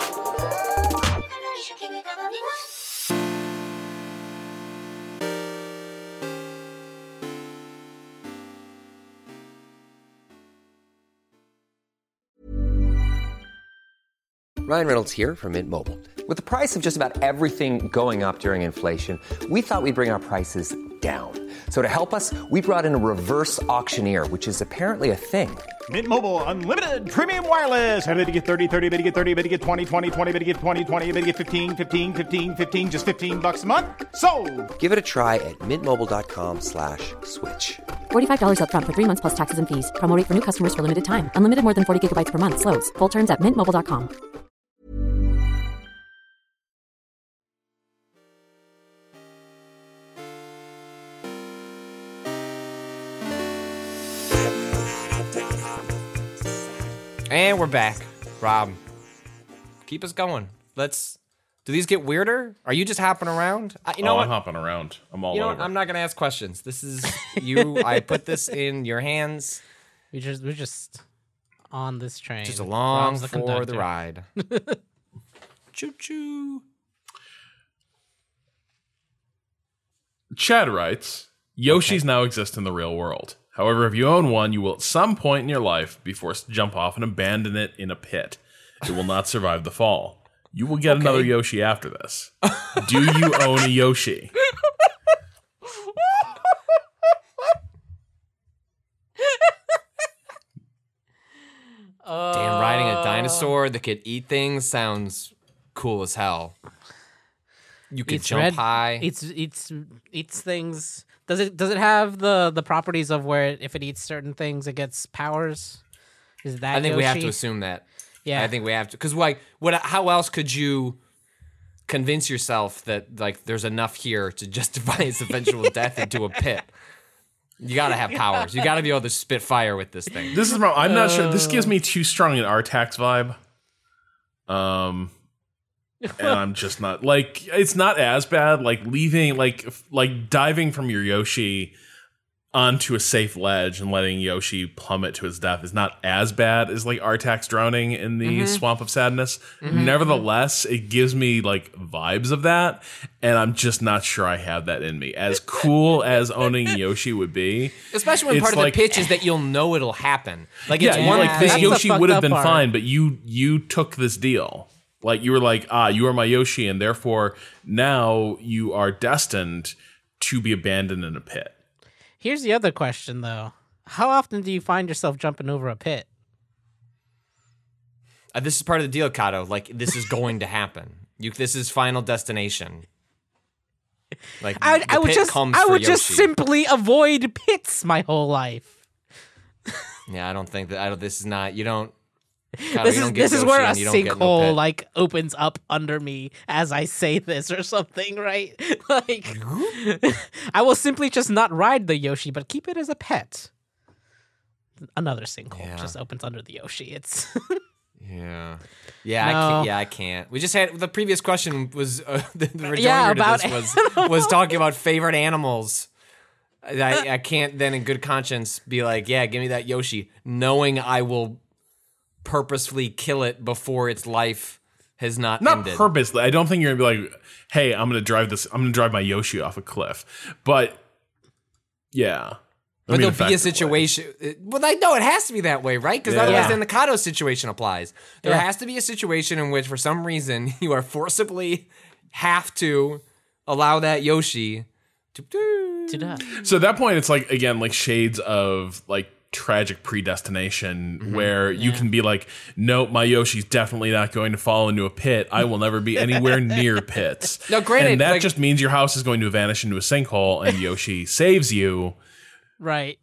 Ryan Reynolds here from Mint Mobile. With the price of just about everything going up during inflation, we thought we'd bring our prices down. So to help us, we brought in a reverse auctioneer, which is apparently a thing. Mint Mobile Unlimited Premium Wireless. How to get thirty, thirty, how to get thirty, how to get twenty, twenty, twenty, how to get twenty, twenty, how to get fifteen, fifteen, fifteen, fifteen, just fifteen bucks a month? Sold! Give it a try at mintmobile.com slash switch. forty-five dollars up front for three months plus taxes and fees. Promo rate for new customers for limited time. Unlimited more than forty gigabytes per month. Slows full terms at mint mobile dot com. And we're back. Rob, keep us going. Let's Do these get weirder? Are you just hopping around? I, you know oh, what? I'm hopping around. I'm all You know over. what? I'm not gonna ask questions. This is you. I put this in your hands. We just we're just on this train. Just along Rob's the for conductor. the ride. Choo choo. Chad writes, Yoshis okay. now exist in the real world. However, if you own one, you will at some point in your life be forced to jump off and abandon it in a pit. It will not survive the fall. You will get okay. another Yoshi after this. Do you own a Yoshi? Uh, Damn, riding a dinosaur that could eat things sounds cool as hell. You could jump red, high. It's it's eats things. Does it does it have the, the properties of where it, if it eats certain things it gets powers? Is that I think Yoshi? we have to assume that. Yeah, I think we have to because like what? How else could you convince yourself that like there's enough here to justify its eventual death into a pit? You gotta have powers. You gotta be able to spit fire with this thing. This is wrong. I'm not uh, sure. This gives me too strong an Artax vibe. Um. And I'm just not like it's not as bad like leaving like like diving from your Yoshi onto a safe ledge and letting Yoshi plummet to his death is not as bad as like Artax drowning in the mm-hmm. swamp of sadness. Mm-hmm. Nevertheless, it gives me like vibes of that, and I'm just not sure I have that in me. As cool as owning Yoshi would be, especially when part of like, the pitch is that you'll know it'll happen. Like yeah, it's one like this Yoshi would have been part. fine, but you you took this deal. Like, you were like, ah, you are my Yoshi, and therefore now you are destined to be abandoned in a pit. Here's the other question, though. How often do you find yourself jumping over a pit? Uh, this is part of the deal, Kato. Like, this is going to happen. You, this is Final Destination. Like, I, I would pit just, comes I for would Yoshi. just simply avoid pits my whole life. Yeah, I don't think that, I don't, this is not, you don't, Kyle, this you is don't get this is Yoshi where a and you don't get no sinkhole pit. like opens up under me as I say this or something, right? Like I will simply just not ride the Yoshi, but keep it as a pet. Another sinkhole Yeah. just opens under the Yoshi. It's yeah, yeah, I No. can't. Yeah, I can't. We just had the previous question was uh, the, the rejoinder Yeah, to about this was was talking about favorite animals. I, I can't then in good conscience be like, yeah, give me that Yoshi, knowing I will purposefully kill it before its life has not, Not ended. purposely. I don't think you're gonna be like, hey, I'm gonna drive this. I'm gonna drive my Yoshi off a cliff. But yeah, But I mean, there'll be a effectively. situation. Well, I know it has to be that way, right? Because Yeah. otherwise, Yeah. then the Kato situation applies. There Yeah. has to be a situation in which, for some reason, you are forcibly have to allow that Yoshi to. to die. So at that point, it's like again, like shades of like tragic predestination, Mm-hmm. where you Yeah. can be like, nope, my Yoshi's definitely not going to fall into a pit. I will never be anywhere near pits. Now, granted, and that like- just means your house is going to vanish into a sinkhole, and Yoshi saves you. Right.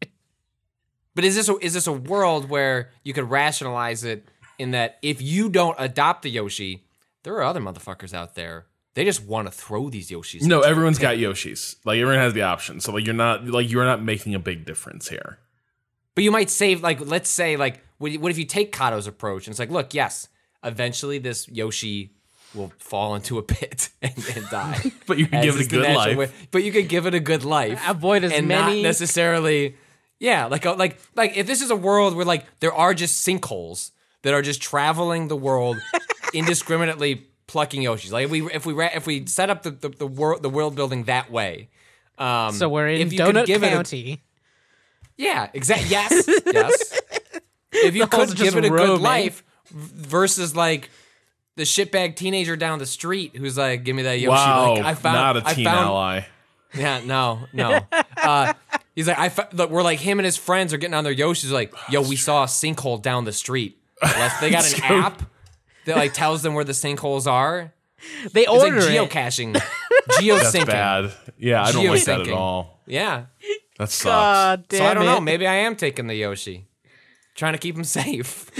But is this a, is this a world where you could rationalize it in that if you don't adopt the Yoshi, there are other motherfuckers out there. They just want to throw these Yoshis. No, into a everyone's pit. got Yoshis. Like everyone has the option. So like you're not like you're not making a big difference here. But you might save, like, let's say, like, what what if you take Kato's approach and it's like, look, yes, eventually this Yoshi will fall into a pit and, and die. But you can As give it is a the good natural life. way. But you could give it a good life. Avoid as and many- not necessarily, yeah, like, a- like, like if this is a world where, like, there are just sinkholes that are just traveling the world indiscriminately plucking Yoshis. Like, if we if we ra- if we set up the the, the world the world building that way. Um, So we're in if you could Donut give it a- County. yeah, exactly. Yes, yes. If you The holes could are just give it a good roaming. life v- versus like the shitbag teenager down the street who's like, "Give me that Yoshi." Wow, like, I found, not a I teen found, ally. Yeah, no, no. uh, he's like, I fo- look. We're like him and his friends are getting on their Yoshis. Like, yo, we saw a sinkhole down the street. Like, they got an So- app that like tells them where the sinkholes are. They It's like order it. geocaching, That's geosyncing. bad. Yeah, I don't like that at Geosyncing. all. Yeah. That sucks. God damn So I don't it. know. Maybe I am taking the Yoshi, trying to keep him safe.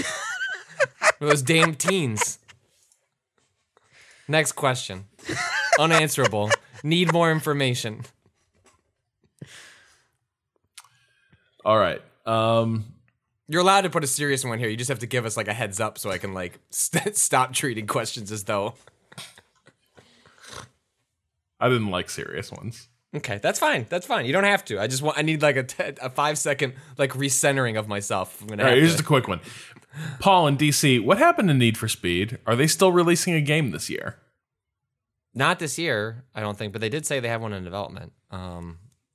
Those damn teens. Next question. Unanswerable. Need more information. All right. Um, You're allowed to put a serious one here. You just have to give us like a heads up so I can like st- stop treating questions as though I didn't like serious ones. Okay, that's fine. That's fine. You don't have to. I just want. I need like a, t- a five second like recentering of myself. I'm gonna All right, have here's to. just a quick one. Paul and D C, what happened to Need for Speed? Are they still releasing a game this year? Not this year, I don't think, but they did say they have one in development. Um,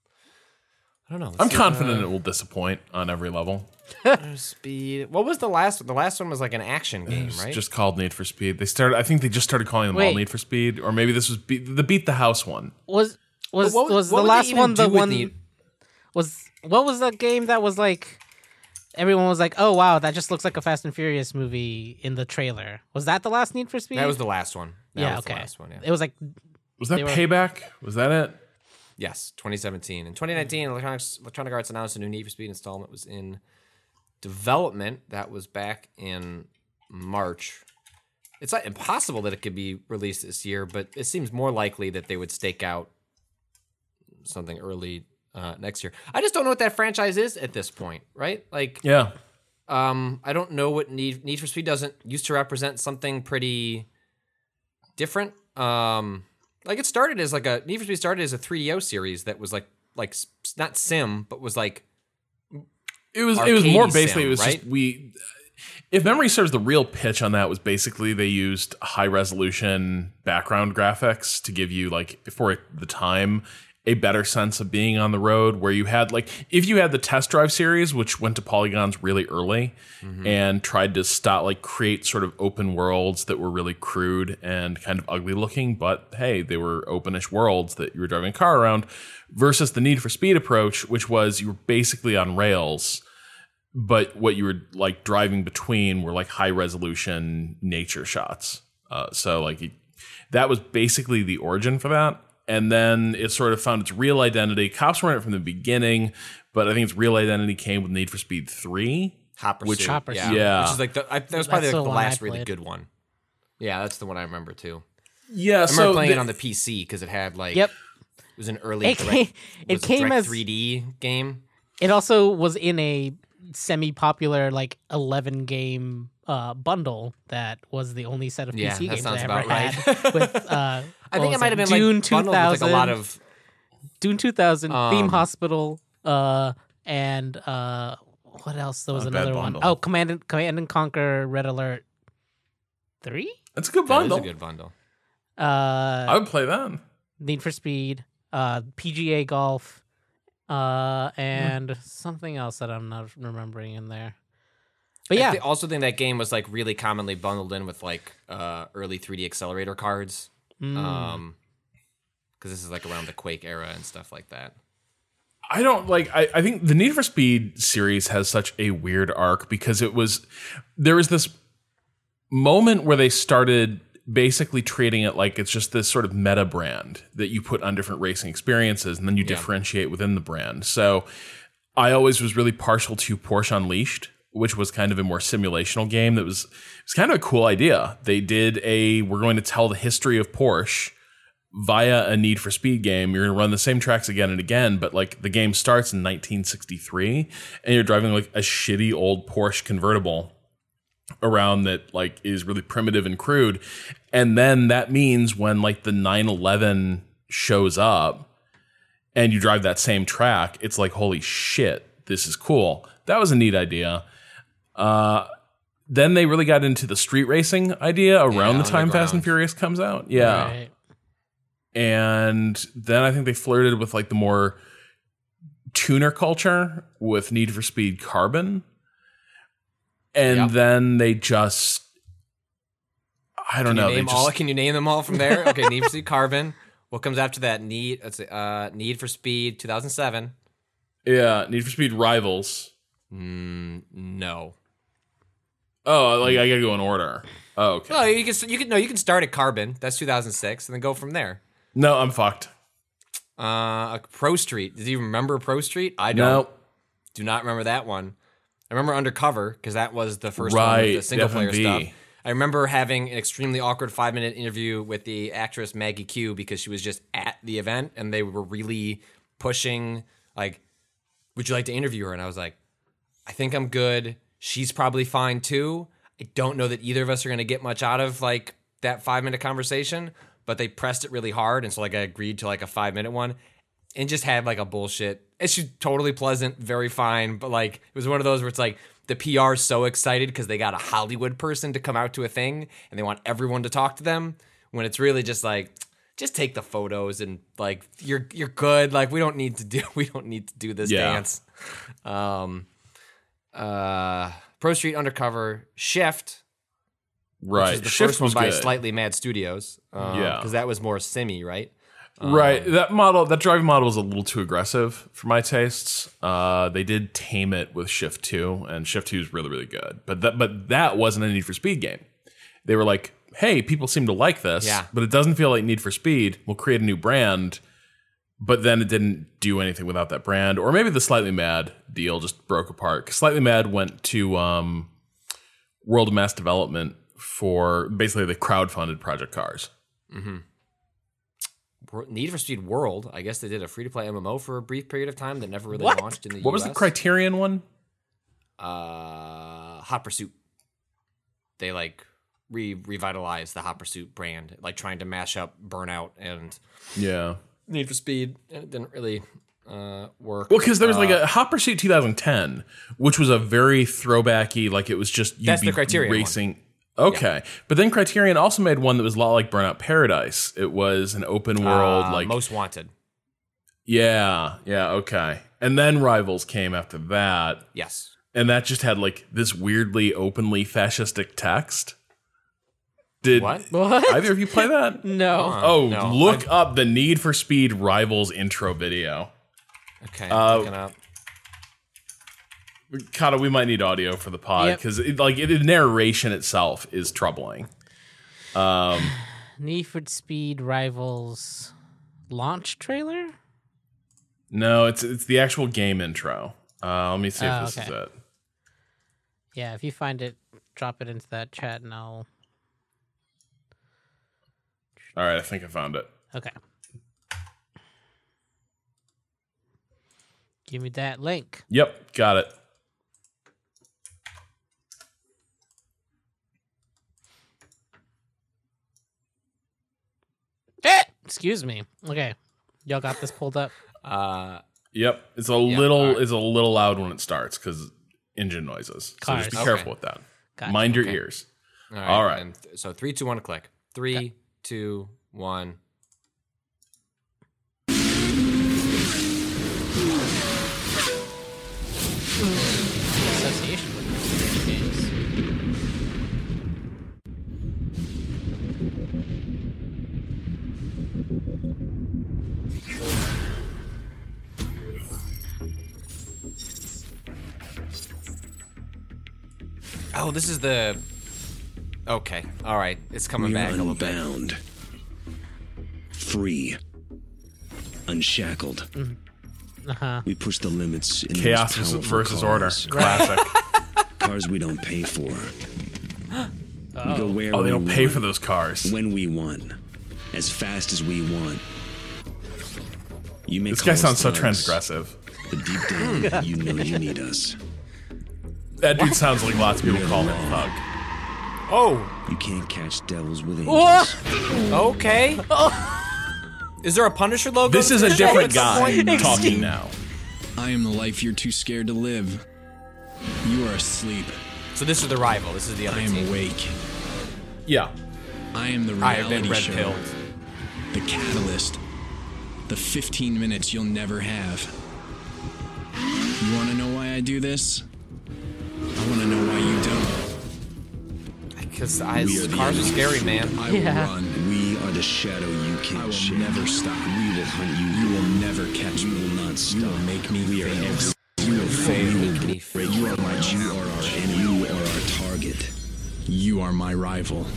I don't know. Let's I'm see, confident uh, it will disappoint on every level. Speed. What was the last one? The last one was like an action game, It's right? just called Need for Speed. They started. I think they just started calling them all Wait. Need for Speed, or maybe this was be- the Beat the House one. Was was But what would- was what the would they last even one the do with one the- was what was the game that was like everyone was like, "Oh wow, that just looks like a Fast and Furious movie in the trailer." Was that the last Need for Speed? That was the last one. That yeah, was okay. The last one, yeah. It was like Was that They were- Payback? Was that it? Yes, twenty seventeen. In twenty nineteen, Electronic, Electronic Arts announced a new Need for Speed installment was in development. That was back in March. It's not impossible that it could be released this year, but it seems more likely that they would stake out something early uh, next year. I just don't know what that franchise is at this point, right? Like, Yeah. um, I don't know what Need Need for Speed doesn't used to represent something pretty different. Um, like it started as like a Need for Speed started as a three D O series that was like like s- not sim, but was like It was. It was more Arcadey basically. sim, It was right? just we. If memory serves, the real pitch on that was basically they used high resolution background graphics to give you like for the time a better sense of being on the road. Where you had like if you had the Test Drive series, which went to polygons really early Mm-hmm. and tried to stop like create sort of open worlds that were really crude and kind of ugly looking, but hey, they were openish worlds that you were driving a car around. Versus the Need for Speed approach, which was you were basically on rails. But what you were like driving between were like high resolution nature shots. Uh, so like it, that was basically the origin for that. And then it sort of found its real identity. Cops were in it from the beginning, but I think its real identity came with Need for Speed three. Hot Pursuit. Which- Hot yeah, Pursuit. Yeah. which is like the I, that was probably That's like the the one I last really played. good one. Yeah, that's the one I remember too. Yeah, I remember so playing the- it on the P C because it had like Yep. it was an early It direct, came- it was a came direct as- three D game. it also was in a semi-popular like eleven game uh, bundle that was the only set of Yeah, P C that games sounds I ever about right. had. With uh, I what think was it might have been Dune like two bundled with thousand, like a lot of Dune two thousand, Um, Theme Hospital, uh, and uh, what else? There was Not a bad another one. bundle. Oh, Command and, Command and Conquer Red Alert three. That's a good that is bundle. a good bundle. Uh, I would play that. Need for Speed, uh, P G A Golf, uh, Hmm. and something else that I'm not remembering in there. But I yeah, thi- also think that game was like really commonly bundled in with like uh, early three D accelerator cards. Mm. Um, because this is like around the Quake era and stuff like that. I don't like I, I think the Need for Speed series has such a weird arc because it was there was this moment where they started basically treating it like it's just this sort of meta brand that you put on different racing experiences and then you Yeah. differentiate within the brand. So I always was really partial to Porsche Unleashed, which was kind of a more simulational game that was it was kind of a cool idea. They did a we're going to tell the history of Porsche via a Need for Speed game. You're going to run the same tracks again and again, but like the game starts in nineteen sixty-three and you're driving like a shitty old Porsche convertible around that like is really primitive and crude. And then that means when like the nine eleven shows up and you drive that same track, it's like, holy shit, this is cool. That was a neat idea. Uh, then they really got into the street racing idea around Yeah, the time Fast and underground. Furious comes out. Yeah. Right. And then I think they flirted with like the more tuner culture with Need for Speed Carbon. And Yep. then they just, I don't Can know. you They name just, all? Can you name them all from there? Okay, Need for Speed Carbon. What comes after that? Need. Let's see. Uh, Need for Speed two thousand seven. yeah, Need for Speed Rivals. Mm, no. Oh, like I gotta go in order. Oh, okay. No, you can. You can. No, you can start at Carbon. That's two thousand six, and then go from there. No, I'm fucked. Uh, Pro Street. Did you remember Pro Street? I don't. No. Do not remember that one. I remember Undercover because that was the first one Right, with the single player F M V. stuff. I remember having an extremely awkward five minute interview with the actress Maggie Q because she was just at the event and they were really pushing like, would you like to interview her? And I was like, I think I'm good. She's probably fine too. I don't know that either of us are going to get much out of like that five minute conversation, but they pressed it really hard, and so like I agreed to like a five minute one, and just had like a bullshit. It's just totally pleasant, very fine, but like it was one of those where it's like the P R is so excited because they got a Hollywood person to come out to a thing, and they want everyone to talk to them. When it's really just like, just take the photos and like you're you're good. Like we don't need to do we don't need to do this Yeah. dance. Um, uh, Pro Street Undercover Shift. Right. Which is the Shift first one was by good. Slightly Mad Studios. Um, Yeah. Because that was more semi, right? Right. That model, that driving model was a little too aggressive for my tastes. Uh, they did tame it with Shift two, and Shift two is really, really good. But that, but that wasn't a Need for Speed game. They were like, hey, people seem to like this, Yeah. but it doesn't feel like Need for Speed. We'll create a new brand. But then it didn't do anything without that brand. Or maybe the Slightly Mad deal just broke apart. 'Cause Slightly Mad went to um, World of Mass Development for basically the crowdfunded Project Cars. Mm-hmm. Need for Speed World. I guess they did a free-to-play M M O for a brief period of time that never really What? launched in the What U S. was the Criterion one? Uh, Hot Pursuit. They like re revitalized the Hot Pursuit brand, like trying to mash up Burnout and Yeah. Need for Speed, and it didn't really uh, work. Well, because there was like Uh, a Hot Pursuit twenty ten, which was a very throwbacky, like it was just you'd That's the be Criterion one. racing. Okay, but then Criterion also made one that was a lot like Burnout Paradise. It was an open world, uh, like Most Wanted. yeah, yeah, okay. And then Rivals came after that, Yes. and that just had like this weirdly openly fascistic text. Did What? What? either of you play that? No. Oh, no, look up the Need for Speed Rivals intro video. Okay. Uh, I'm looking up. Kata, we might need audio for the pod Yep. because like it, the narration itself is troubling. Um, Need for Speed Rivals launch trailer? no, it's it's the actual game intro. Uh, let me see if Oh, this okay. is it. Yeah, if you find it, drop it into that chat and I'll. All right, I think I found it. Okay. Give me that link. Yep, got it. Eh! Excuse me. Okay. Y'all got this pulled up? Uh, Yep, it's a Yeah, little all right. it's a little loud when it starts because engine noises. So just be Cars. careful Okay. with that. Gotcha. Mind your Okay. ears. all right. All right. And th- so three, two, one, click. Three, two, one. Association with games. Oh, this is the. Okay. All right. It's coming We're back a little bit. unbound, free, unshackled. Uh-huh. We push the limits in Chaos those powerful versus order. cars. Classic. Cars we don't pay for. We go where Oh, they we don't pay want, for those cars. when we want, as fast as we want. You may This call guy us sounds so thugs, transgressive. but deep down, you know you need us. That dude sounds like lots of people call him Thug. Oh, You can't catch devils with angels. okay. Is there a Punisher logo? This is a Show different at some guy point? talking now. I am the life you're too scared to live. You are asleep. So this is the rival. This is the other I am team. awake. Yeah. I am the I have reality been red show. pilled. The catalyst. The fifteen minutes you'll never have. You want to know why I do this? I want to know why you don't. Because I We are the cars are enemies. scary, man. I Yeah. will run. We are the shadow you can't I will shake. never stop. We will hunt you. You will never catch We me. will not stop. You will make me We are fail. every. You will fail. We will Make me break. fail. You are my You are our enemy. You are our target. You are my rival.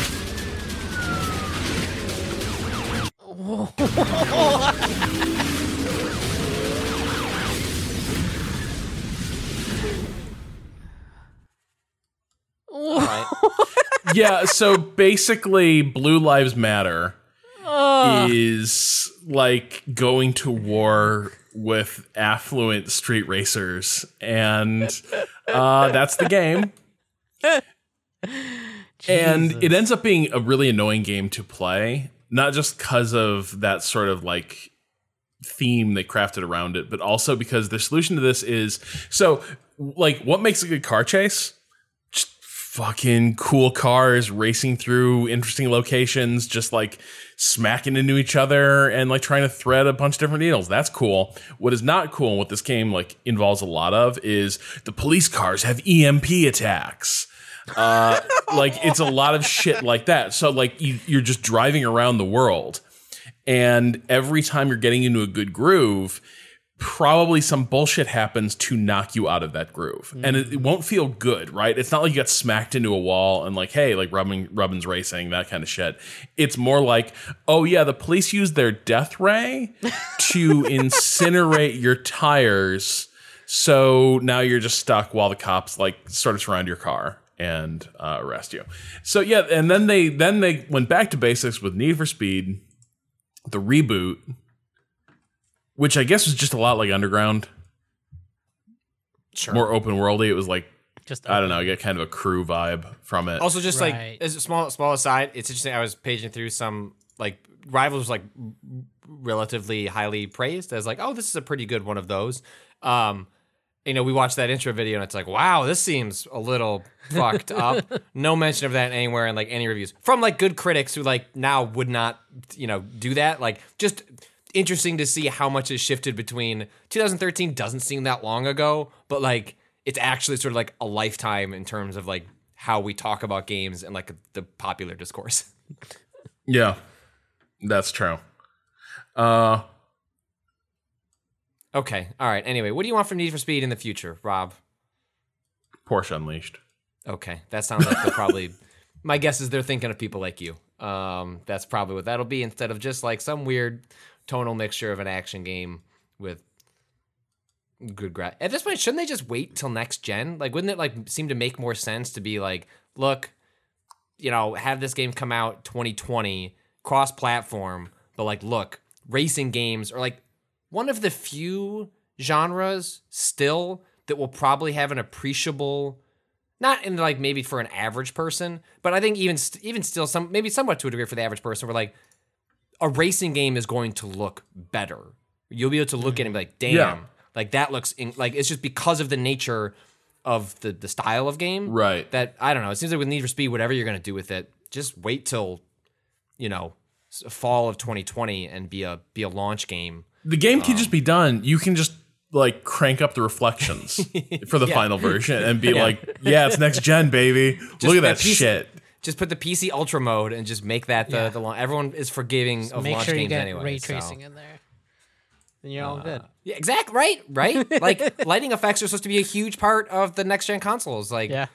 All right. Yeah, so basically Blue Lives Matter is like going to war with affluent street racers, and uh, that's the game. And it ends up being a really annoying game to play not just because of that sort of like theme they crafted around it, but also because the solution to this is so like what makes a good car chase? Just fucking cool cars racing through interesting locations, just like smacking into each other and like trying to thread a bunch of different needles. That's cool. What is not cool and what this game like involves a lot of is the police cars have E M P attacks. Uh, like it's a lot of shit like that. So like you, you're just driving around the world. And every time you're getting into a good groove, probably some bullshit happens to knock you out of that groove. Mm. And it, it won't feel good, right? It's not like you got smacked into a wall and like, hey, like Rubbin, Rubbin's racing, that kind of shit. It's more like, oh yeah, the police used their death ray to incinerate your tires. So now you're just stuck while the cops like sort of surround your car and uh, arrest you. So yeah, and then they then they went back to basics with Need for Speed, the reboot, which I guess was just a lot like Underground. Sure. More open worldy. It was like, Just I don't know, I get kind of a crew vibe from it. Also, just Right. like as a small small aside, it's interesting. I was paging through some like Rivals was like relatively highly praised as like, oh, this is a pretty good one of those. Um, you know, we watched that intro video and it's like, wow, this seems a little fucked up. No mention of that anywhere in like any reviews from like good critics who like now would not, you know, do that. Like just interesting to see how much has shifted between two thousand thirteen doesn't seem that long ago, but like it's actually sort of like a lifetime in terms of like how we talk about games and like the popular discourse. Yeah, that's true. Uh, okay. All right. Anyway, what do you want from Need for Speed in the future, Rob? Porsche Unleashed. Okay. That sounds like they're probably, my guess is they're thinking of people like you. Um, that's probably what that'll be instead of just like some weird tonal mixture of an action game with good gra- At this point, shouldn't they just wait till next gen? Like, wouldn't it like seem to make more sense to be like, look, you know, have this game come out twenty twenty, cross-platform, but like, look, racing games are like one of the few genres still that will probably have an appreciable, not in like maybe for an average person, but I think even st- even still some maybe somewhat to a degree for the average person, where like a racing game is going to look better. You'll be able to look mm-hmm. at it and be like, damn, yeah. like that looks in, like it's just because of the nature of the the style of game, right? That I don't know. It seems like with Need for Speed, whatever you're gonna do with it, just wait till you know fall of twenty twenty and be a be a launch game. The game can um, just be done. You can just like crank up the reflections for the yeah. final version and be yeah. like, yeah, it's next gen, baby. Just Look at that P C, shit. Just put the P C Ultra mode and just make that the Yeah. the launch. Everyone is forgiving Just of make launch sure you games get anyway. ray so. tracing in there, and you're all good. Yeah, exactly. Right, right. Like lighting effects are supposed to be a huge part of the next gen consoles. Like, Yeah.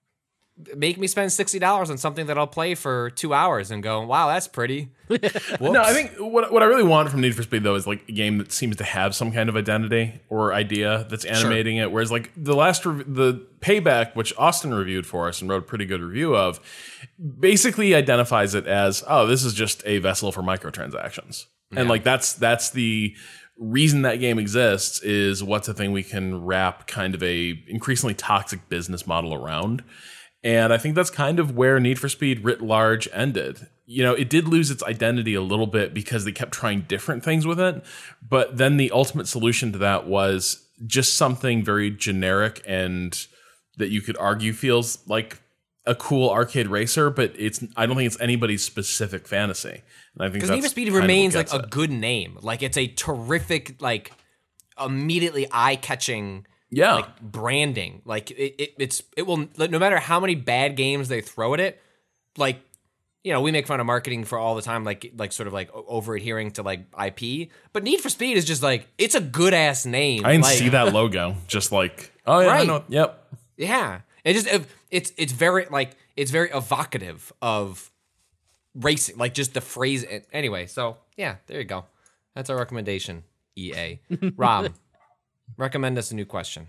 make me spend sixty dollars on something that I'll play for two hours and go, wow, that's pretty. No, I think what what I really want from Need for Speed though is like a game that seems to have some kind of identity or idea that's animating sure. it. Whereas like the last rev- the Payback, which Austin reviewed for us and wrote a pretty good review of, basically identifies it as, oh, this is just a vessel for microtransactions, yeah. and like that's that's the reason that game exists is what's a thing we can wrap kind of a increasingly toxic business model around. And I think that's kind of where Need for Speed writ large ended. You know, it did lose its identity a little bit because they kept trying different things with it. But then the ultimate solution to that was just something very generic and that you could argue feels like a cool arcade racer, but it's I don't think it's anybody's specific fantasy. And I think because Need for Speed remains like a it. good name. Like it's a terrific, like immediately eye-catching yeah. like branding. Like it, it it's it will no matter how many bad games they throw at it, like you know, we make fun of marketing for all the time, like like sort of like over adhering to like I P. But Need for Speed is just like it's a good ass name. I can like, see that logo, just like oh yeah, right. I know. Yep, yeah. It just it, it's it's very like it's very evocative of racing, like just the phrase. Anyway, so yeah, there you go. That's our recommendation. E A. Rob, recommend us a new question.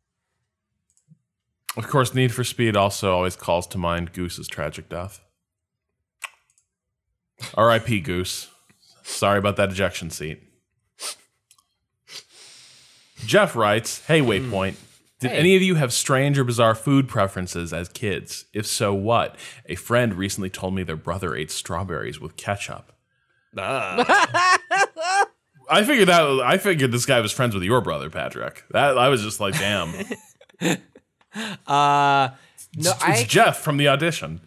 Of course, Need for Speed also always calls to mind Goose's tragic death. R I P Goose. Sorry about that ejection seat. Jeff writes, hey, Waypoint. Did hey. any of you have strange or bizarre food preferences as kids? If so, what? A friend recently told me their brother ate strawberries with ketchup. Uh. I figured that. I figured this guy was friends with your brother, Patrick. That I was just like, damn. uh, no, it's, I, it's Jeff from the audition.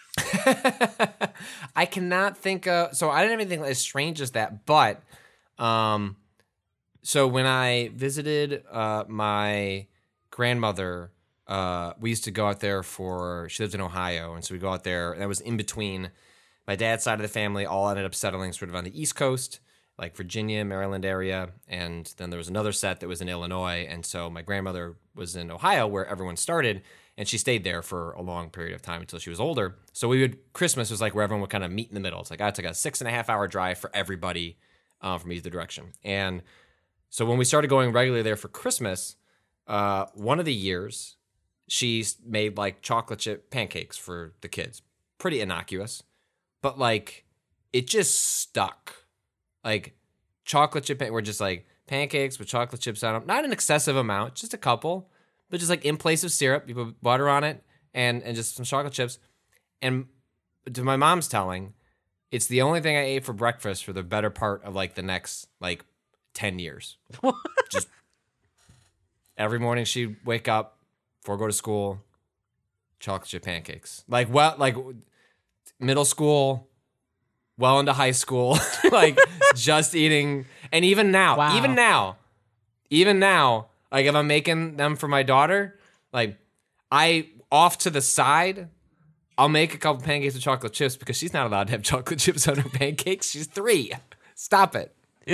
I cannot think of. So I didn't have anything as strange as that, but um, so when I visited uh my grandmother, uh, we used to go out there for. She lived in Ohio, and so we go out there, and that was in between my dad's side of the family. All ended up settling sort of on the East Coast, like Virginia, Maryland area, and then there was another set that was in Illinois, and so my grandmother was in Ohio where everyone started, and she stayed there for a long period of time until she was older. So we would, Christmas was like where everyone would kind of meet in the middle. It's like, oh, it's like a six and a half hour drive for everybody uh, from either direction. And so when we started going regularly there for Christmas, uh, one of the years, she made like chocolate chip pancakes for the kids. Pretty innocuous, but like it just stuck. Like chocolate chip, we're just like pancakes with chocolate chips on them. Not an excessive amount, just a couple, but just like in place of syrup, you put butter on it and, and just some chocolate chips. And to my mom's telling, it's the only thing I ate for breakfast for the better part of like the next like ten years. Just every morning she'd wake up before go to school, chocolate chip pancakes. Like well, like middle school, well into high school, like just eating. And even now, Wow. even now, even now, like if I'm making them for my daughter, like I off to the side, I'll make a couple pancakes with chocolate chips because she's not allowed to have chocolate chips on her pancakes. She's three. Stop it.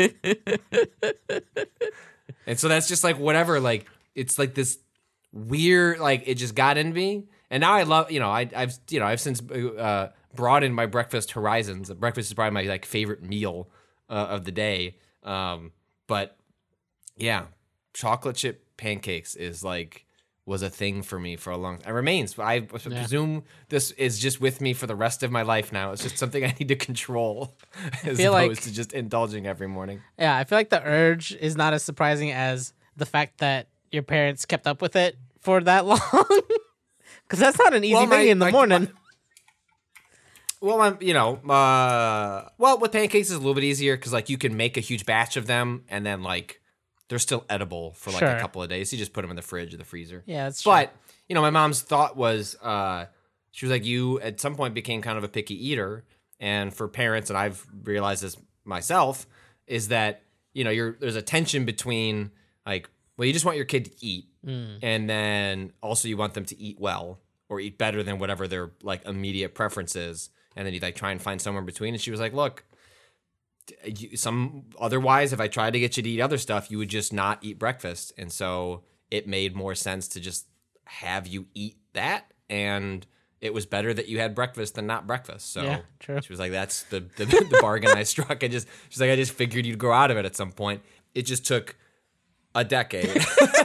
And so that's just like whatever, like it's like this weird, like it just got in me. And now I love, you know, I, I've, you know, I've since uh, broadened my breakfast horizons. Breakfast is probably my like favorite meal uh, of the day. Um, but yeah, chocolate chip pancakes is like was a thing for me for a long time. It remains. I yeah. presume this is just with me for the rest of my life now. It's just something I need to control as opposed like, to just indulging every morning. Yeah, I feel like the urge is not as surprising as the fact that your parents kept up with it for that long. Because that's not an easy well, my, thing in the my, morning. My, well, I'm, you know, uh, well, with pancakes it's a little bit easier because like you can make a huge batch of them and then like they're still edible for like Sure. a couple of days. You just put them in the fridge or the freezer. Yeah, that's true. But you know, my mom's thought was uh, she was like, you at some point became kind of a picky eater, and for parents, and I've realized this myself, is that you know, you're there's a tension between like, well, you just want your kid to eat. Mm. And then also you want them to eat well or eat better than whatever their like immediate preference is. And then you like try and find somewhere in between. And she was like, look, you, some otherwise, if I tried to get you to eat other stuff, you would just not eat breakfast. And so it made more sense to just have you eat that. And it was better that you had breakfast than not breakfast. So yeah, true. She was like, that's the, the, the bargain I struck. I just, she's like, I just figured you'd grow out of it at some point. It just took a decade.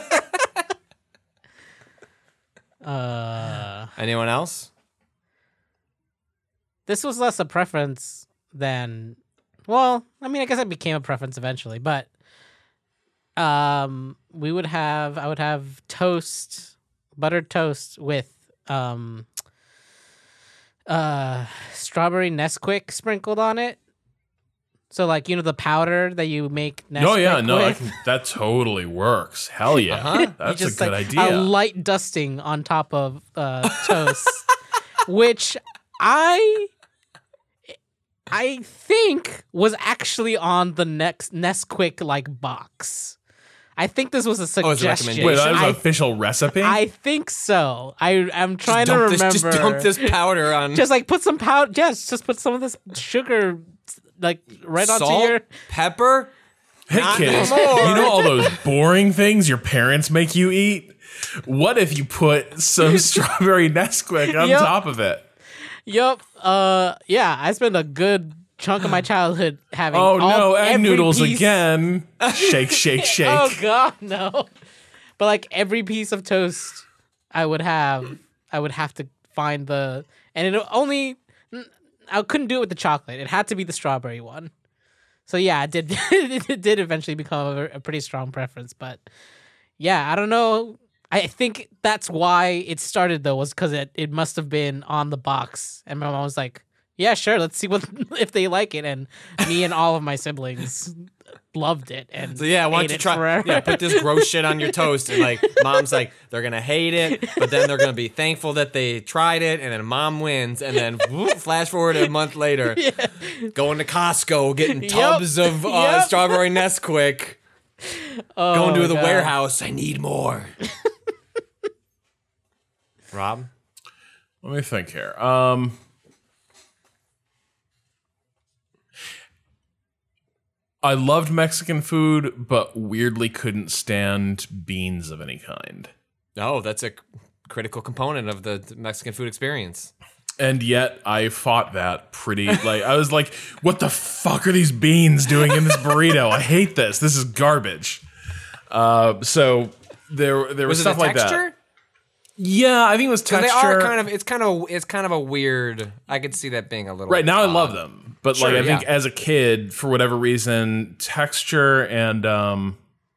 Uh, Anyone else? This was less a preference than, well, I mean, I guess it became a preference eventually, but um, we would have, I would have toast, buttered toast with um, uh, strawberry Nesquik sprinkled on it. So, like, you know, the powder that you make Nesquik Oh, yeah, no, I with? can, that totally works. Hell yeah. Uh-huh. That's just, a good like, idea. A light dusting on top of uh, toast, which I I think was actually on the next Nesquik like box. I think this was a Oh, it's a suggestion. recommendation. Wait, that was I, an official recipe? I think so. I I'm trying Just to dump remember. This, just dump this powder on Just like put some powder. Yes, just put some of this sugar, like right salt, onto your. pepper. Hey, Not kids, anymore. you know all those boring things your parents make you eat? What if you put some strawberry Nesquik on Yep. top of it? Yup. Uh. Yeah. I spent a good chunk of my childhood having. Oh, all, no, egg every noodles piece- again. Shake, shake, shake. Oh God, no! But like every piece of toast I would have, I would have to find the, and it only, I couldn't do it with the chocolate. It had to be the strawberry one. So yeah, it did. It did eventually become a, a pretty strong preference. But yeah, I don't know. I think that's why it started though, was because it it must have been on the box, and my mom was like, Yeah, sure. Let's see what if they like it. And me and all of my siblings loved it. And so yeah, why don't you try? Forever. Yeah, put this gross shit on your toast, and like mom's like they're gonna hate it, but then they're gonna be thankful that they tried it, and then mom wins, and then whoop, flash forward a month later, yeah. going to Costco, getting tubs yep. of uh, yep. strawberry Nesquik, oh, going to the God. warehouse. I need more. Rob, let me think here. Um. I loved Mexican food, but weirdly couldn't stand beans of any kind. Oh, that's a critical component of the Mexican food experience. And yet I fought that pretty, like, I was like, what the fuck are these beans doing in this burrito? I hate this. This is garbage. Uh, so there, there was, was stuff like that. Yeah, I think it was texture. They are kind of. It's kind of. It's kind of a weird. I could see that being a little. Right now, odd. I love them, but sure, like I yeah. think as a kid, for whatever reason, texture and um,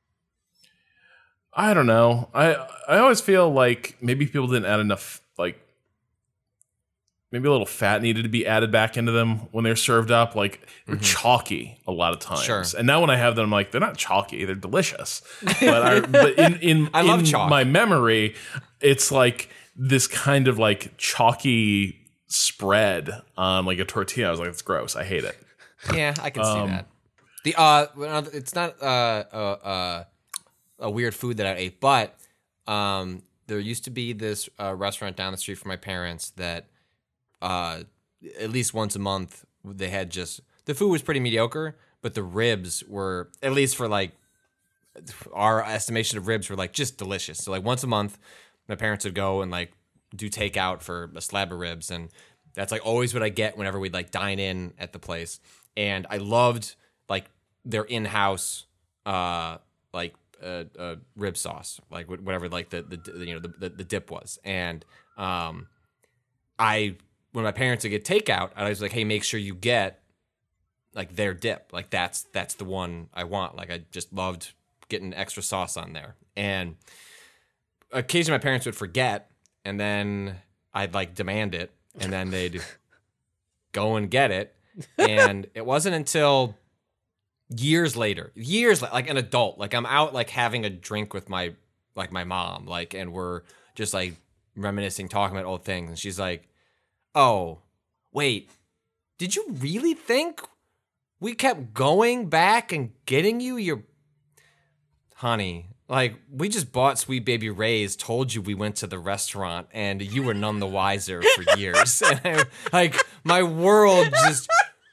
I don't know. I I always feel like maybe people didn't add enough. Like maybe a little fat needed to be added back into them when they're served up. Like they're mm-hmm. chalky a lot of times. Sure. And now when I have them, I'm like, they're not chalky. They're delicious. But, I, but in in, I love in chalk. my memory. It's like this kind of like chalky spread on like a tortilla. I was like, it's gross. I hate it. Yeah, I can um, see that. The uh, it's not uh, uh, uh, a weird food that I ate, but um, there used to be this uh, restaurant down the street from my parents that uh, at least once a month they had just the food was pretty mediocre, but the ribs were at least for like our estimation of ribs were like just delicious. So like once a month. My parents would go and like do takeout for a slab of ribs, and that's like always what I get whenever we'd like dine in at the place. And I loved like their in-house uh, like uh, uh, rib sauce, like whatever like the the you know the the, the dip was. And um, I when my parents would get takeout, I was like, hey, make sure you get like their dip, like that's that's the one I want. Like I just loved getting extra sauce on there, and occasionally my parents would forget, and then I'd like demand it, and then they'd go and get it. And it wasn't until years later, years like an adult, like I'm out like having a drink with my like my mom, like, and we're just like reminiscing, talking about old things, and she's like, "Oh, wait, did you really think we kept going back and getting you your honey?" Like, we just bought Sweet Baby Ray's, told you we went to the restaurant, and you were none the wiser for years. And I, like, my world just...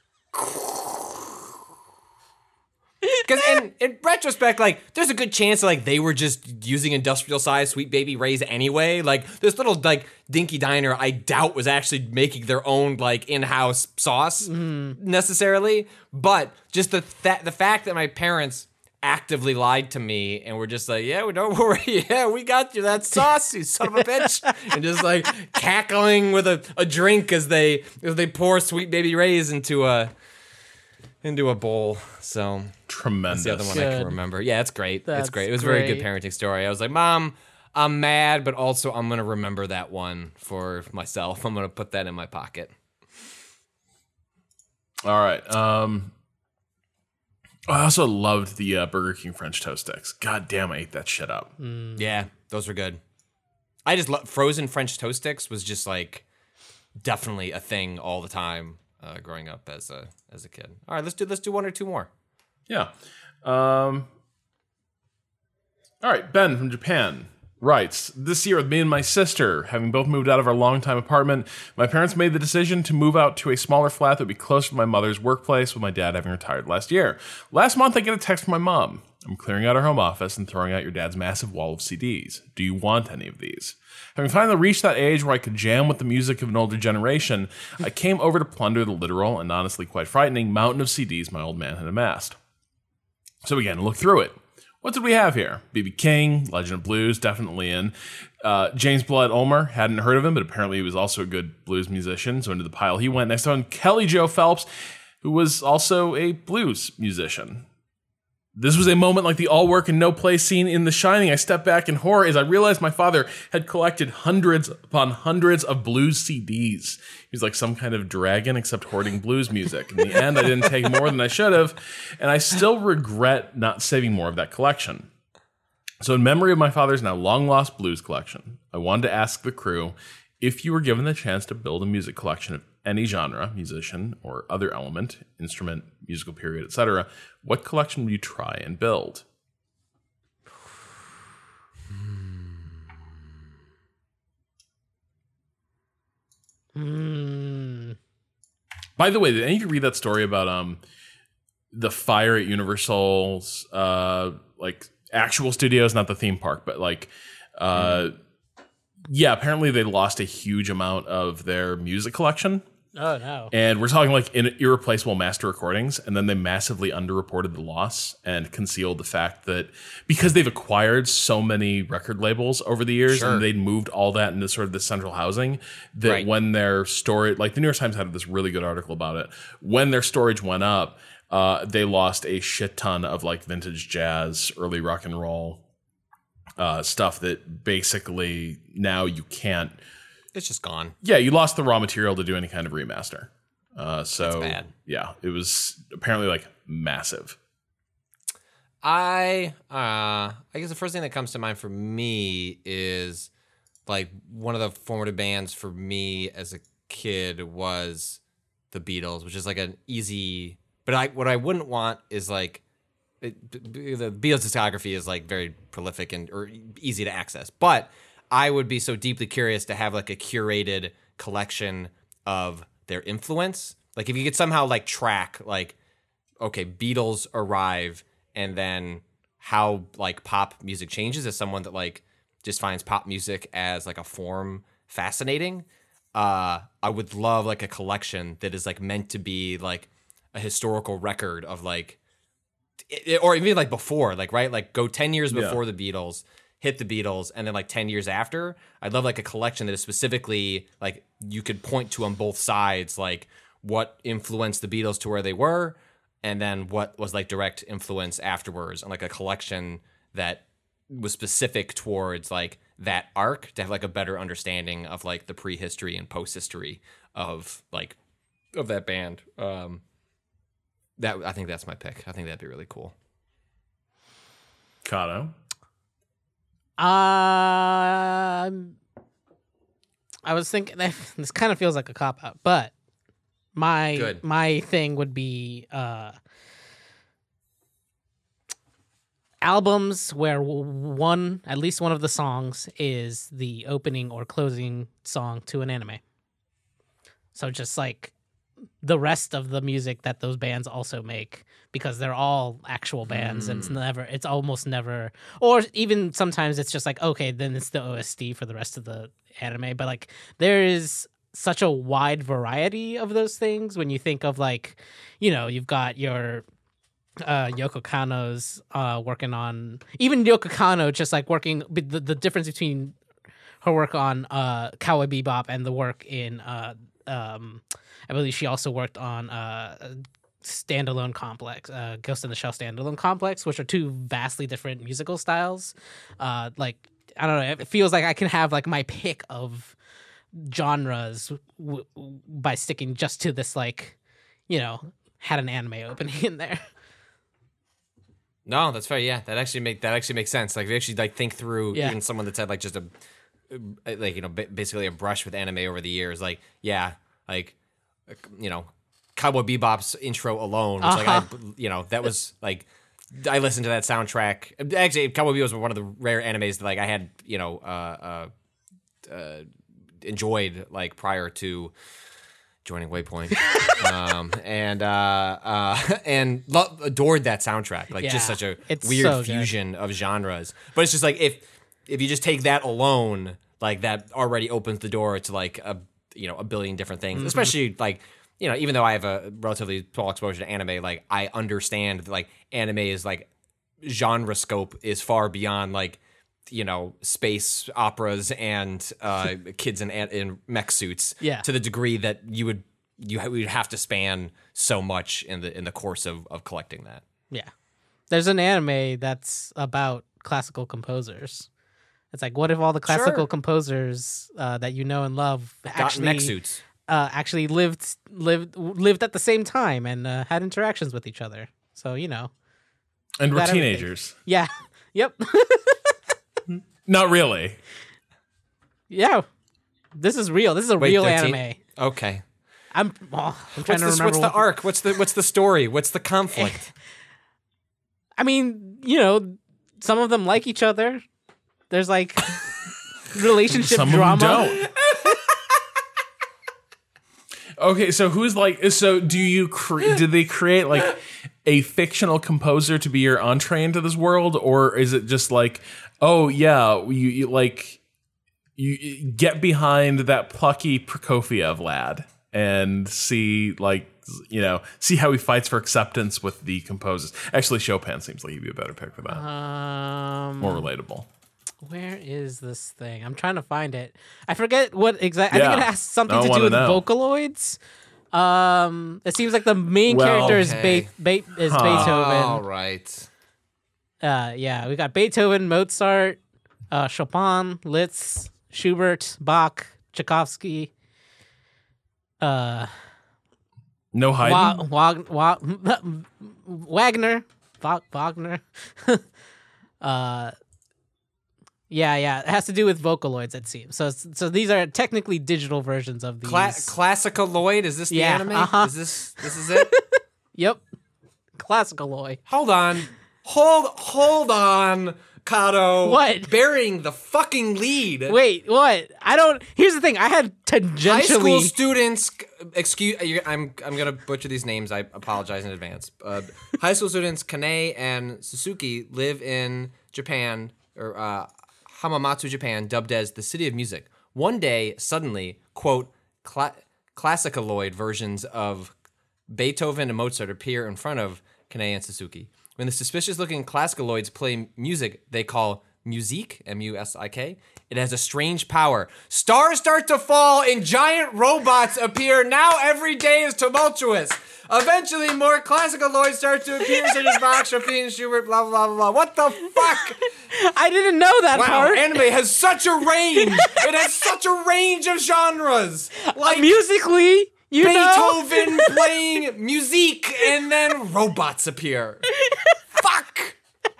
Because in, in retrospect, like, there's a good chance that, like, they were just using industrial-sized Sweet Baby Ray's anyway. Like, this little, like, dinky diner, I doubt was actually making their own, like, in-house sauce mm. necessarily. But just the th- the fact that my parents... actively lied to me and were just like, yeah, we don't worry, yeah, we got you that sauce, you son of a bitch, and just like cackling with a, a drink as they as they pour Sweet Baby Ray's into a into a bowl. So tremendous. That's the other one good. I can remember. Yeah, it's great. That's it's great. It was a great. very good parenting story. I was like, Mom, I'm mad, but also I'm gonna remember that one for myself. I'm gonna put that in my pocket. All right. Um I also loved the uh, Burger King French toast sticks. God damn, I ate that shit up. Mm. Yeah, those were good. I just love frozen French toast sticks was just like definitely a thing all the time uh, growing up as a as a kid. All right, let's do let's do one or two more. Yeah. Um, all right, Ben from Japan writes, this year with me and my sister, having both moved out of our longtime apartment, my parents made the decision to move out to a smaller flat that would be closer to my mother's workplace, with my dad having retired last year. Last month, I get a text from my mom. I'm clearing out our home office and throwing out your dad's massive wall of C Ds. Do you want any of these? Having finally reached that age where I could jam with the music of an older generation, I came over to plunder the literal and honestly quite frightening mountain of C Ds my old man had amassed. So we began to look through it. What did we have here? B B King, Legend of Blues, definitely in. Uh, James Blood Ulmer, hadn't heard of him, but apparently he was also a good blues musician, so into the pile he went. Next on, Kelly Joe Phelps, who was also a blues musician. This was a moment like the all work and no play scene in The Shining. I stepped back in horror as I realized my father had collected hundreds upon hundreds of blues C Ds. He was like some kind of dragon, except hoarding blues music. In the end, I didn't take more than I should have, and I still regret not saving more of that collection. So in memory of my father's now long-lost blues collection, I wanted to ask the crew, if you were given the chance to build a music collection of any genre, musician, or other element, instrument, musical period, et cetera, what collection would you try and build? Hmm. By the way, did any of you read that story about um the fire at Universal's uh like actual studios, not the theme park, but like uh mm. yeah, apparently they lost a huge amount of their music collection. Oh, no. And we're talking like in irreplaceable master recordings, and then they massively underreported the loss and concealed the fact that because they've acquired so many record labels over the years, Sure. and they'd moved all that into sort of the central housing, that Right. when their storage, like the New York Times had this really good article about it, when their storage went up, uh, they lost a shit ton of like vintage jazz, early rock and roll uh, stuff that basically now you can't. It's just gone. Yeah, you lost the raw material to do any kind of remaster. Uh, so, That's bad. yeah, it was apparently like massive. I uh, I guess the first thing that comes to mind for me is like one of the formative bands for me as a kid was the Beatles, which is like an easy. But I, what I wouldn't want is like it, the Beatles discography is like very prolific and or easy to access, but I would be so deeply curious to have like a curated collection of their influence. Like if you could somehow like track like, okay, Beatles arrive and then how like pop music changes as someone that like just finds pop music as like a form fascinating. Uh, I would love like a collection that is like meant to be like a historical record of like, it, or even like before, like, right? Like go ten years before Yeah. the Beatles, hit the Beatles, and then like ten years after. I'd love like a collection that is specifically like you could point to on both sides, like what influenced the Beatles to where they were, and then what was like direct influence afterwards, and like a collection that was specific towards like that arc to have like a better understanding of like the prehistory and post-history of like of that band. Um, that I think that's my pick. I think that'd be really cool. Kato? Um, I was thinking this kind of feels like a cop out, but my Good. my thing would be uh, albums where w- one at least one of the songs is the opening or closing song to an anime. So just like the rest of the music that those bands also make, because they're all actual bands, and it's never, it's almost never, or even sometimes it's just like, okay, then it's the O S T for the rest of the anime. But like there is such a wide variety of those things when you think of like, you know, you've got your uh, Yoko Kanno's uh, working on, even Yoko Kanno just like working, the, the difference between her work on uh, Cowboy Bebop and the work in, uh, um, I believe she also worked on uh, Standalone Complex, uh, Ghost in the Shell Standalone Complex, which are two vastly different musical styles. Uh, like, I don't know, it feels like I can have like my pick of genres w- w- by sticking just to this, like, you know, had an anime opening in there. No, that's fair. Yeah, that actually make that actually makes sense. Like, if you actually like think through Yeah. even someone that's had like just a like you know ba- basically a brush with anime over the years. Like, yeah, like you know, Cowboy Bebop's intro alone, which like I you know that was like I listened to that soundtrack. Actually, Cowboy Bebop was one of the rare animes that like I had you know uh, uh, uh, enjoyed like prior to joining Waypoint, um, and uh, uh, and lo- adored that soundtrack. Like Yeah, just such a it's weird so good. fusion of genres. But it's just like if if you just take that alone, like that already opens the door to like a you know a billion different things. Mm-hmm. Especially like you know even though I have a relatively small exposure to anime, like I understand that, like anime is like genre scope is far beyond like you know space operas and uh, kids in in mech suits. Yeah. To the degree that you would you would have to span so much in the in the course of of collecting that. Yeah. There's an anime that's about classical composers. It's like, what if all the classical Sure. composers uh, that you know and love actually neck suits. Uh, actually lived lived lived at the same time and uh, had interactions with each other. So you know, And we're got everything. teenagers. Yeah. Yep. Not really. Yeah. This is real. This is a Wait, real they're teen- anime. Okay. I'm. Oh, I'm trying What's, to the, remember. what's the what- arc? What's the what's the story? What's the conflict? I mean, you know, some of them like each other. There's like relationship Some drama. of them don't. Okay, so who's like? So do you? Cre- did they create like a fictional composer to be your entree into this world, or is it just like, oh yeah, you, you like you, you get behind that plucky Prokofiev lad and see like you know see how he fights for acceptance with the composers. Actually, Chopin seems like he'd be a better pick for that. Um, More relatable. Where is this thing? I'm trying to find it. I forget what exactly. I think Yeah. it has something I to do wanna with know. Vocaloids. Um, it seems like the main Well, character is, okay. Be- Be- is Huh. Beethoven. All right. Uh, yeah, we got Beethoven, Mozart, uh, Chopin, Liszt, Schubert, Bach, Tchaikovsky, uh, No hiding. Wa- Wa- Wa- Wagner, Va- Wagner. uh, yeah, yeah, it has to do with Vocaloids, it seems. So, it's- so these are technically digital versions of these. Cla- Classical Lloyd, is this the Yeah, anime? uh-huh. Is this this is it? Yep, Classicaloid. Hold on. Hold hold on, Kato. What? Burying the fucking lead. Wait, what? I don't. Here's the thing. I had tangentially. High school students, excuse, you're- I'm I'm gonna butcher these names. I apologize in advance. Uh, high school students Kanei and Suzuki live in Japan, or uh, Hamamatsu, Japan, dubbed as the city of music. One day, suddenly, quote, cla- classicaloid versions of Beethoven and Mozart appear in front of Kanei and Suzuki. When the suspicious-looking classicaloids play music they call musique, M U S I K, it has a strange power. Stars start to fall and giant robots appear. Now every day is tumultuous. Eventually, more classicaloids start to appear, such as Bach, Chopin, Schubert, blah, blah, blah, blah. What the fuck? I didn't know that Wow, part. anime has such a range. It has such a range of genres. Like Musically, you know. Beethoven playing musique, and then robots appear. Fuck!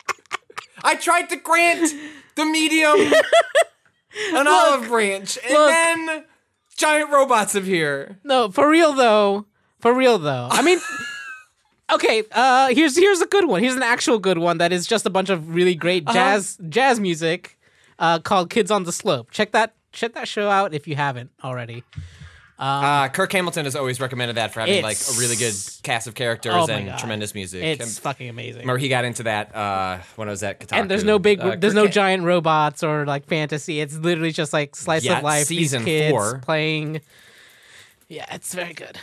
I tried to grant the medium an olive branch, and look. then giant robots appear. No, for real though. For real though. I mean, okay. Uh, here's here's a good one. Here's an actual good one that is just a bunch of really great jazz jazz music, uh, called "Kids on the Slope." Check that check that show out if you haven't already. Uh, Kirk Hamilton has always recommended that for having like It's- a really good cast of characters Oh my and God. tremendous music. It's And fucking amazing. remember, he got into that uh, when I was at Kotaku. And there's no big, Uh, there's Kirk no Ham- giant robots or like fantasy. It's literally just like slice Yeah, of life. season these kids four. playing. Yeah, it's very good.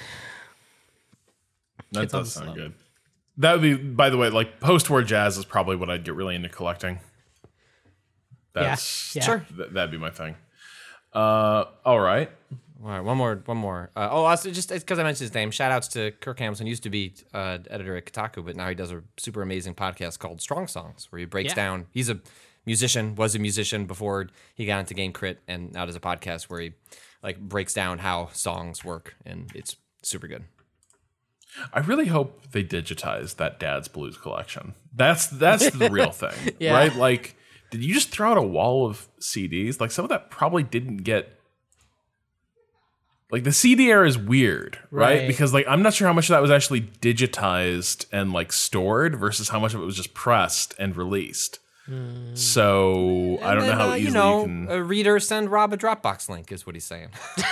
That Kids on does the sound Slope. good. That would be, by the way, like post-war jazz is probably what I'd get really into collecting. That's yeah. Sure. th- that'd be my thing. Uh, all right. All right, one more, one more. Uh, oh, also just because I mentioned his name, shout outs to Kirk Hamilton. Used to be uh, editor at Kotaku, but now he does a super amazing podcast called Strong Songs, where he breaks Yeah. down. He's a musician, was a musician before he got into Game Crit, and now does a podcast where he like breaks down how songs work, and it's super good. I really hope they digitize that Dad's Blues collection. That's that's the real thing, Yeah. right? Like, did you just throw out a wall of C Ds? Like, some of that probably didn't get. Like, the C D era is weird, right? Right. Because like I'm not sure how much of that was actually digitized and like stored versus how much of it was just pressed and released. So I don't know And, how uh, easily you know, you can. a reader send Rob a Dropbox link is what he's saying.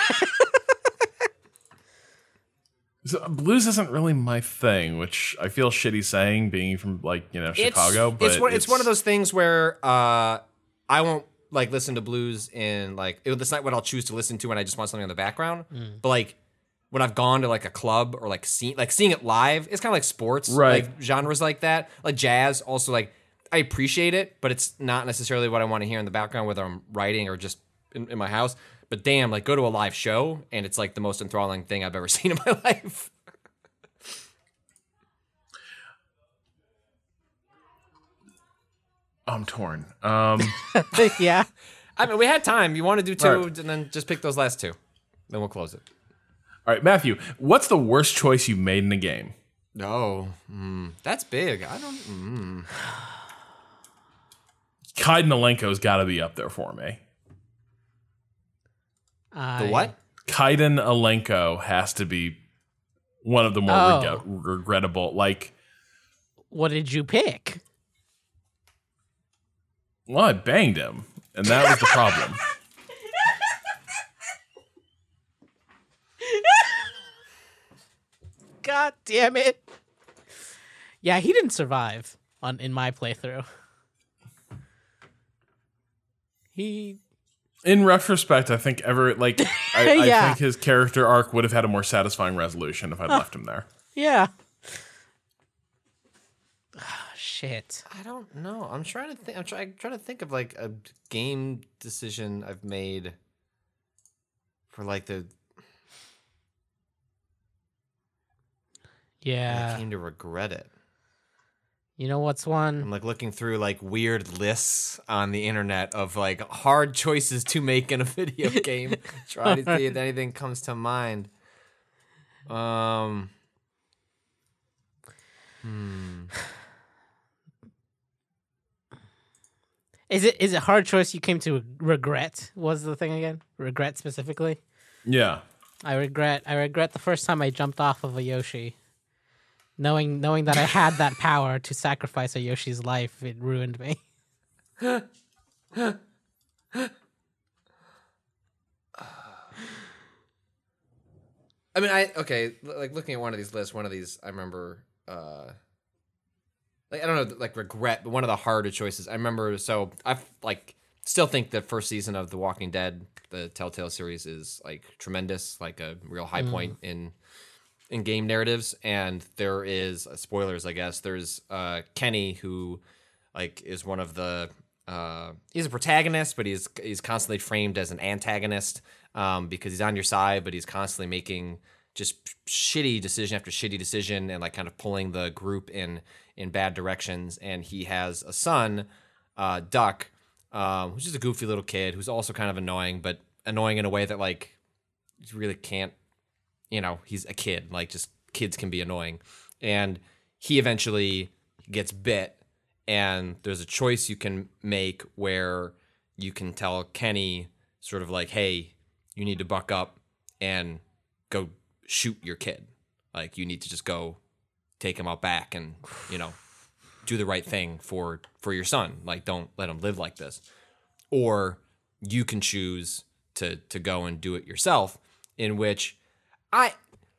So, blues isn't really my thing, which I feel shitty saying, being from like you know Chicago. It's, but it's one, it's one of those things where uh, I won't like listen to blues in like it, it's not what I'll choose to listen to when I just want something in the background. But like when I've gone to like a club or like see like seeing it live, it's kind of like sports, Right. Like genres like that, like jazz. Also, like I appreciate it, but it's not necessarily what I want to hear in the background, whether I'm writing or just in, in my house. But damn, like go to a live show and it's like the most enthralling thing I've ever seen in my life. I'm torn. Um, yeah. I mean, we had time. You want to do two, Right. and then just pick those last two. Then we'll close it. All right, Matthew, what's the worst choice you've made in a game? No, mm, that's big. I don't. Mm. Kaiden Alenko's got to be up there for me. I... The what? Kaiden Alenko has to be one of the more Oh. reg- regrettable. Like, What did you pick? well, I banged him, and that was the problem. God damn it. Yeah, he didn't survive on in my playthrough. He In retrospect, I think ever like I, Yeah. I think his character arc would have had a more satisfying resolution if I'd left him there. Yeah. Ah, shit. I don't know. I'm trying to think. I'm trying trying to think of like a game decision I've made for like the. I Yeah. came to regret it. You know what's I'm one? like looking through like weird lists on the internet of like hard choices to make in a video game. Trying to see if anything comes to mind. Um. Hmm. Is it is it hard choice you came to regret? Was the thing again? Regret specifically? Yeah. I regret I regret the first time I jumped off of a Yoshi. Knowing knowing that I had that power to sacrifice a Yoshi's life, it ruined me. I mean, I okay. l- Like looking at one of these lists, one of these I remember. uh Like I don't know, like regret, but one of the harder choices I remember. So I like still think the first season of The Walking Dead, the Telltale series, is like tremendous, like a real high point in in game narratives. And there is uh, spoilers, I guess. There's uh Kenny, who like is one of the uh he's a protagonist, but he's he's constantly framed as an antagonist um because he's on your side, but he's constantly making just shitty decision after shitty decision and like kind of pulling the group in in bad directions. And he has a son, uh Duck, um who's just a goofy little kid who's also kind of annoying, but annoying in a way that like you really can't, you know, he's a kid, like just kids can be annoying. And he eventually gets bit, and there's a choice you can make where you can tell Kenny sort of like, hey, you need to buck up and go shoot your kid. Like, you need to just go take him out back and, you know, do the right thing for for your son. Like, don't let him live like this. Or you can choose to to go and do it yourself, in which I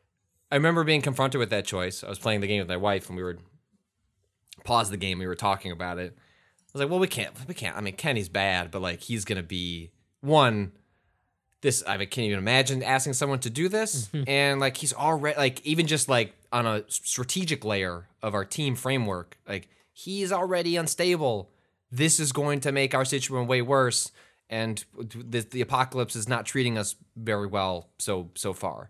I remember being confronted with that choice. I was playing the game with my wife, and we were paused the game. We were talking about it. I was like, well, we can't, we can't. I mean, Kenny's bad, but like, he's gonna be one. This I mean, can't even imagine asking someone to do this, and like, he's already like, even just like on a strategic layer of our team framework, like he's already unstable. This is going to make our situation way worse, and the, the apocalypse is not treating us very well so so far.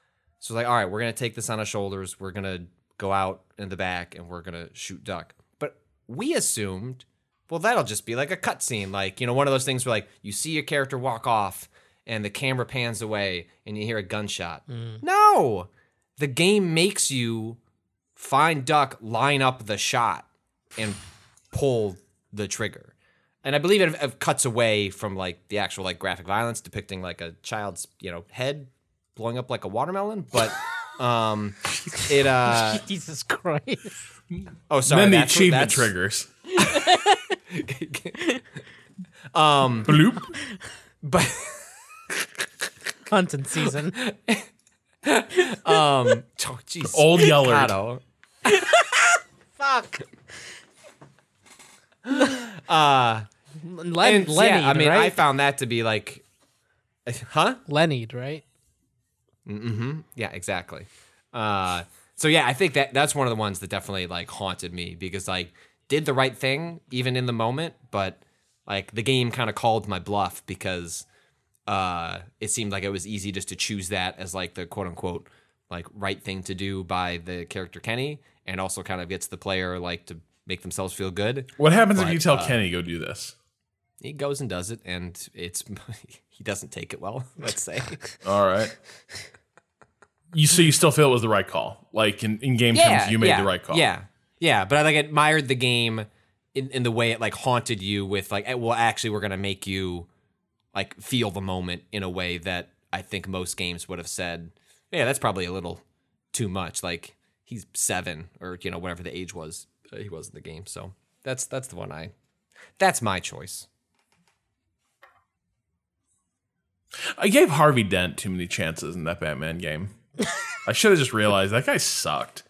So like, all right, we're gonna take this on our shoulders. We're gonna go out in the back and we're gonna shoot Duck. But we assumed, well, that'll just be like a cutscene, like, you know, one of those things where like you see your character walk off and the camera pans away and you hear a gunshot. Mm. No, the game makes you find Duck, line up the shot, and pull the trigger. And I believe it, it cuts away from like the actual like graphic violence depicting like a child's, you know, head blowing up like a watermelon, but um, it uh, Jesus Christ. Oh, sorry. And then the that's what- achievement that's- triggers. um, Bloop. But Hunting season. um, oh, geez, Old Yeller. Kato. Fuck. Uh, Len- and, Lenny, yeah, I mean, right? I found that to be like, huh? Lenny, right? Mm-hmm. Yeah, exactly. Uh, so yeah, I think that that's one of the ones that definitely like haunted me, because like did the right thing even in the moment, but like the game kind of called my bluff, because uh, it seemed like it was easy just to choose that as like the quote unquote like right thing to do by the character Kenny, and also kind of gets the player like to make themselves feel good. What happens But, if you tell uh, Kenny go do this? He goes and does it, and it's he doesn't take it well. Let's say. All right. You so you still feel it was the right call? Like in, in game Yeah, terms, you made yeah, the right call. Yeah, yeah. But I like admired the game in, in the way it like haunted you with like, well, actually, we're gonna make you like feel the moment in a way that I think most games would have said, yeah, that's probably a little too much. Like he's seven or you know whatever the age was uh, he was in the game. So that's that's the one I. That's my choice. I gave Harvey Dent too many chances in that Batman game. I should have just realized that guy sucked.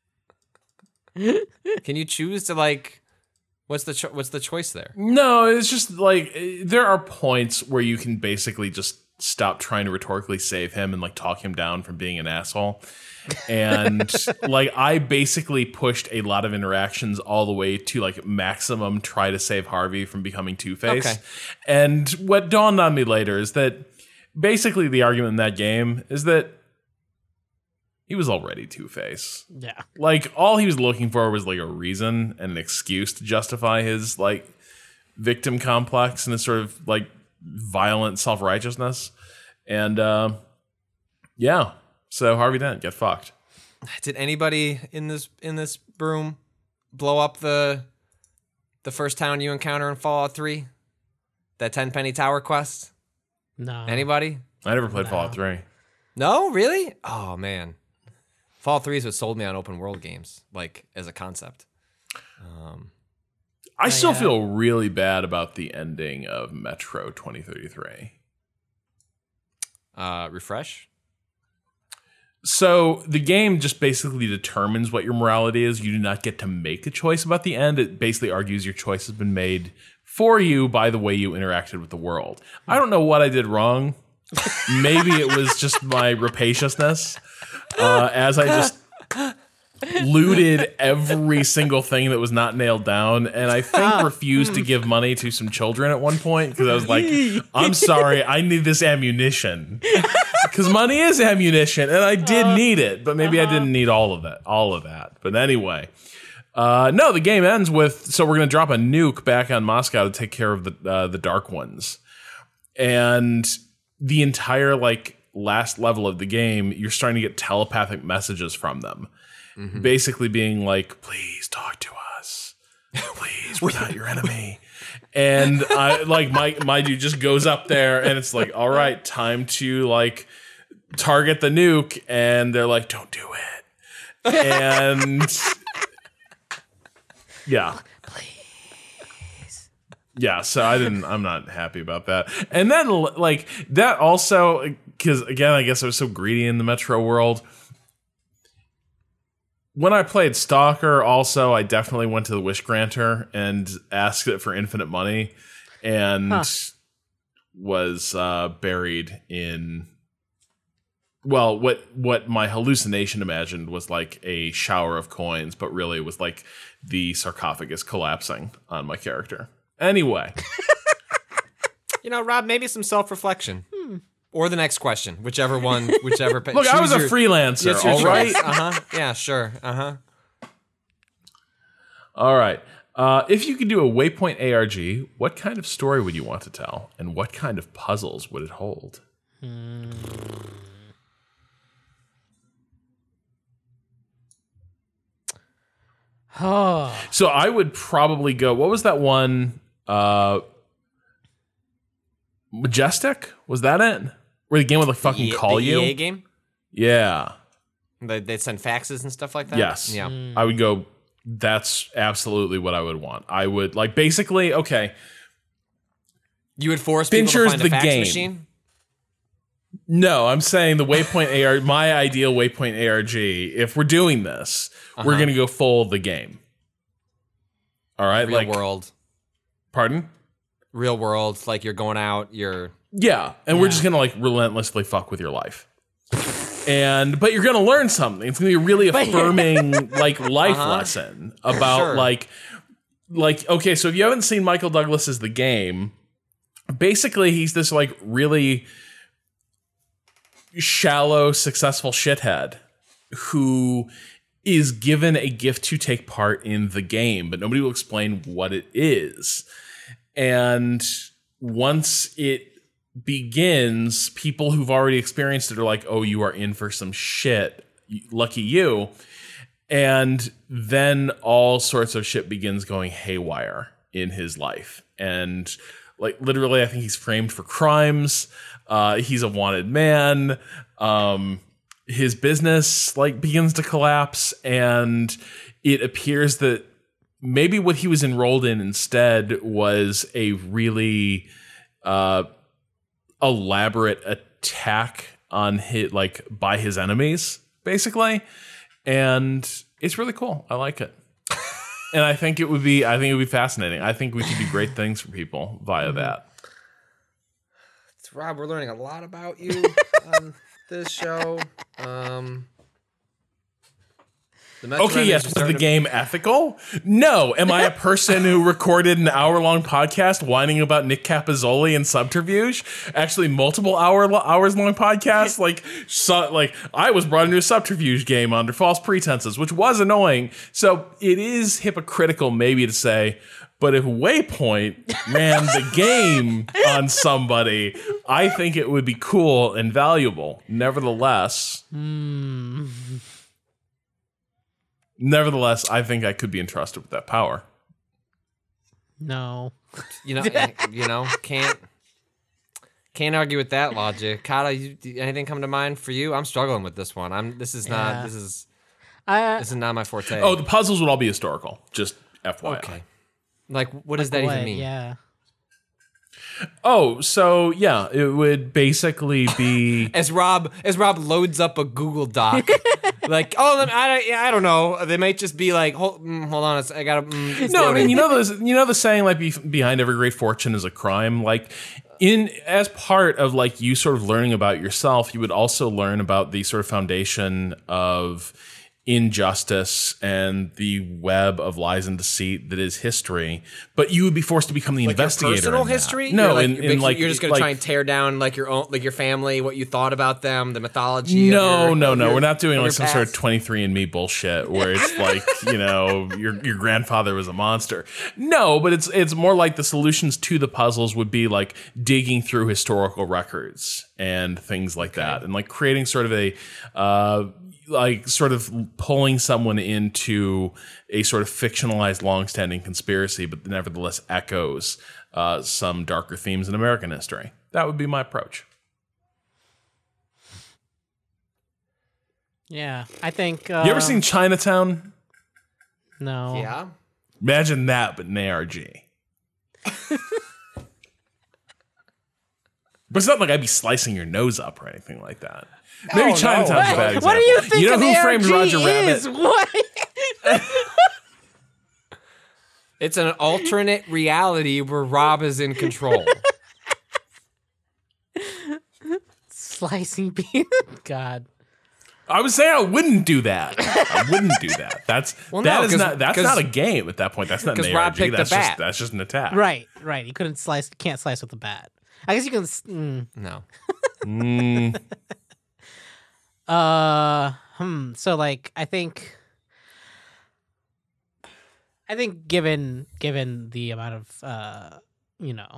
Can you choose to like? What's the cho- what's the choice there? No, it's just like there are points where you can basically just stop trying to rhetorically save him and like talk him down from being an asshole. And like I basically pushed a lot of interactions all the way to like maximum try to save Harvey from becoming Two-Face. Okay. And what dawned on me later is that basically the argument in that game is that he was already Two-Face. Yeah. Like all he was looking for was like a reason and an excuse to justify his like victim complex and his sort of like violent self-righteousness. And uh, yeah, so Harvey Dent, get fucked. Did anybody in this in this room blow up the the first town you encounter in Fallout three? That Tenpenny Tower quest? No. Anybody? I never played No. Fallout three. No, really? Oh man. Fallout three is what sold me on open world games, like as a concept. Um, I still yeah. feel really bad about the ending of Metro twenty thirty-three. uh, refresh. So the game just basically determines what your morality is. You do not get to make a choice about the end. It basically argues your choice has been made for you by the way you interacted with the world. I don't know what I did wrong. Maybe it was just my rapaciousness. Uh, as I just looted every single thing that was not nailed down, and I think refused to give money to some children at one point because I was like, I'm sorry, I need this ammunition. Because money is ammunition, and I did need it, but maybe I didn't need all of that. All of that. But anyway, uh, no, the game ends with, so we're going to drop a nuke back on Moscow to take care of the uh, the Dark Ones. And the entire, like, last level of the game, you're starting to get telepathic messages from them. Mm-hmm. Basically being like, please talk to us. Please, we're not your enemy. And I like my my dude just goes up there and it's like, all right, time to like target the nuke. And they're like, don't do it. And yeah. Please. Yeah, so I didn't, I'm not happy about that. And then like that also, because again, I guess I was so greedy in the Metro world. When I played Stalker, also, I definitely went to the Wish Granter and asked it for infinite money and huh. was uh, buried in, well, what what my hallucination imagined was like a shower of coins, but really it was like the sarcophagus collapsing on my character. Anyway. You know, Rob, maybe some self-reflection. Hmm. Or the next question, whichever one, whichever. Look, I was a your, freelancer, all right? Uh-huh. Yeah, sure. Uh-huh. All right. Uh, if you could do a Waypoint A R G, what kind of story would you want to tell? And what kind of puzzles would it hold? Hmm. Oh. So I would probably go, what was that one? Uh, Majestic? Was that it? Where the game would like fucking the, call the you? E A game? Yeah. They, they'd send faxes and stuff like that? Yes. Yeah. Mm. I would go, that's absolutely what I would want. I would, like, basically, okay. You would force Fincher's people to find the a fax game. machine? No, I'm saying the Waypoint A R G, my ideal Waypoint A R G, if we're doing this, uh-huh. we're going to go full the game. All right? Real like world. Pardon? Real world. Like, you're going out, you're... Yeah, and yeah. we're just going to, like, relentlessly fuck with your life. And but you're gonna learn something. It's gonna be a really affirming like life uh-huh. lesson about sure. like like okay. So if you haven't seen Michael Douglas's The Game, basically he's this like really shallow, successful shithead who is given a gift to take part in the game, but nobody will explain what it is. And once it begins, people who've already experienced it are like, oh, you are in for some shit. Lucky you. And then all sorts of shit begins going haywire in his life. And like literally, I think he's framed for crimes. Uh, he's a wanted man. Um, his business like begins to collapse, and it appears that maybe what he was enrolled in instead was a really uh, elaborate attack on his like by his enemies, basically. And it's really cool. I like it. And I think it would be I think it would be fascinating. I think we could do great things for people via that. It's Rob, we're learning a lot about you on this show. Um Okay, yes. Was the game ethical? No. Am I a person who recorded an hour-long podcast whining about Nick Capozzoli and Subterfuge? Actually, multiple hour hours-long podcasts. Like, so, like I was brought into a Subterfuge game under false pretenses, which was annoying. So it is hypocritical, maybe, to say, but if Waypoint ran the game on somebody, I think it would be cool and valuable. Nevertheless. Hmm. Nevertheless, I think I could be entrusted with that power. No. You know, you know, can't can't argue with that logic. Kata, you, anything come to mind for you? I'm struggling with this one. I'm. This is not. Yeah. This is. Uh, this is not my forte. Oh, the puzzles would all be historical. Just F Y I. Okay. Like, what does like that what? even mean? Yeah. Oh, so yeah, it would basically be as Rob as Rob loads up a Google Doc, like, oh, I don't, I don't know. They might just be like, hold, mm, hold on, I gotta. Mm, no, I mean, you know those, you know the saying like, be, behind every great fortune is a crime. Like, in as part of like you sort of learning about yourself, you would also learn about the sort of foundation of injustice and the web of lies and deceit that is history, but you would be forced to become the like investigator. Your personal in history? That. No, you're like, in, you're, in like you're just gonna like, try and tear down like your own, like your family, what you thought about them, the mythology. No, of your, no, of no. your, We're not doing like some past. sort of twenty-three and me bullshit where it's like, you know, your your grandfather was a monster. No, but it's it's more like the solutions to the puzzles would be like digging through historical records and things like okay. that, and like creating sort of a. Uh, like sort of pulling someone into a sort of fictionalized long-standing conspiracy, but nevertheless echoes uh, some darker themes in American history. That would be my approach. Yeah, I think... Uh, you ever seen Chinatown? No. Yeah. Imagine that, but in A R G. But it's not like I'd be slicing your nose up or anything like that. Maybe oh, Chinatown's no. a bad example. What do you think you know an who A R G framed Roger is? Rabbit? What? It's an alternate reality where Rob is in control. Slicing peanut? God. I was saying I wouldn't do that. I wouldn't do that. That's well, that no, is not that's not a game at that point. That's not an A R G. Rob picked that's the bat. just that's just an attack. Right, right. You couldn't slice. Can't slice with a bat. I guess you can. Mm. No. mm. Uh, hmm. So, like, I think, I think, given given the amount of, uh, you know,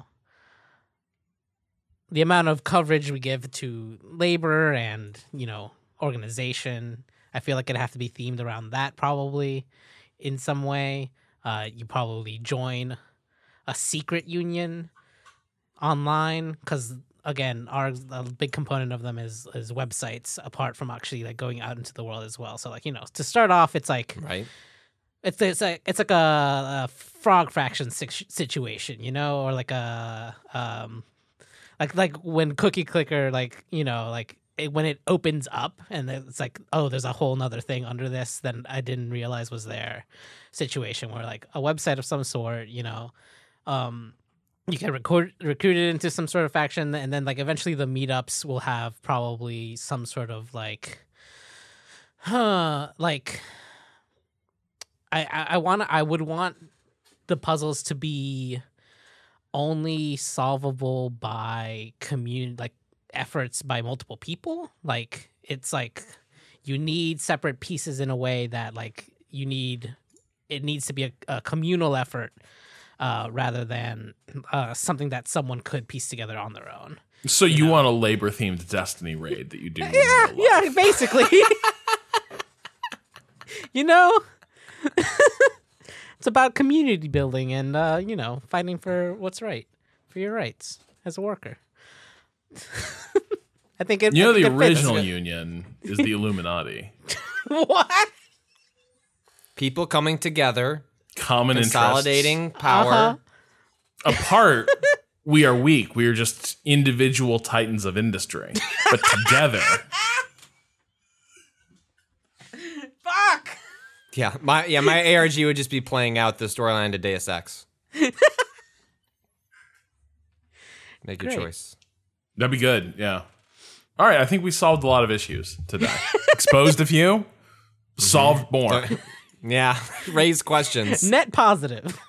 the amount of coverage we give to labor and you know organization, I feel like it'd have to be themed around that probably in some way. Uh, you probably join a secret union online because. Again, our a big component of them is is websites, apart from actually like going out into the world as well. So like you know, to start off, it's like right. It's it's like it's like a, a frog fraction situation, you know, or like a um, like like when Cookie Clicker, like you know, like it, when it opens up and it's like, oh, there's a whole nother thing under this that I didn't realize was there. Situation where like a website of some sort, you know, um. You can record, recruit it into some sort of faction, and then like eventually the meetups will have probably some sort of like, huh, like. I I, I want I would want the puzzles to be only solvable by community like efforts by multiple people. Like it's like you need separate pieces in a way that like you need it needs to be a, a communal effort uh, rather than uh, something that someone could piece together on their own. So you, you know? want a labor-themed Destiny raid that you do? Yeah, yeah, basically. You know, it's about community building and uh, you know, fighting for what's right, for your rights as a worker. I think it. You know, the it original union is the Illuminati. What? People coming together, common consolidating interests. power. Uh-huh. Apart, we are weak. We are just individual titans of industry, but together. Fuck. Yeah, my yeah my A R G would just be playing out the storyline to Deus Ex. Make your Great. choice. That'd be good. Yeah. All right, I think we solved a lot of issues today. Exposed a few, solved more. Yeah, raise questions. Net positive.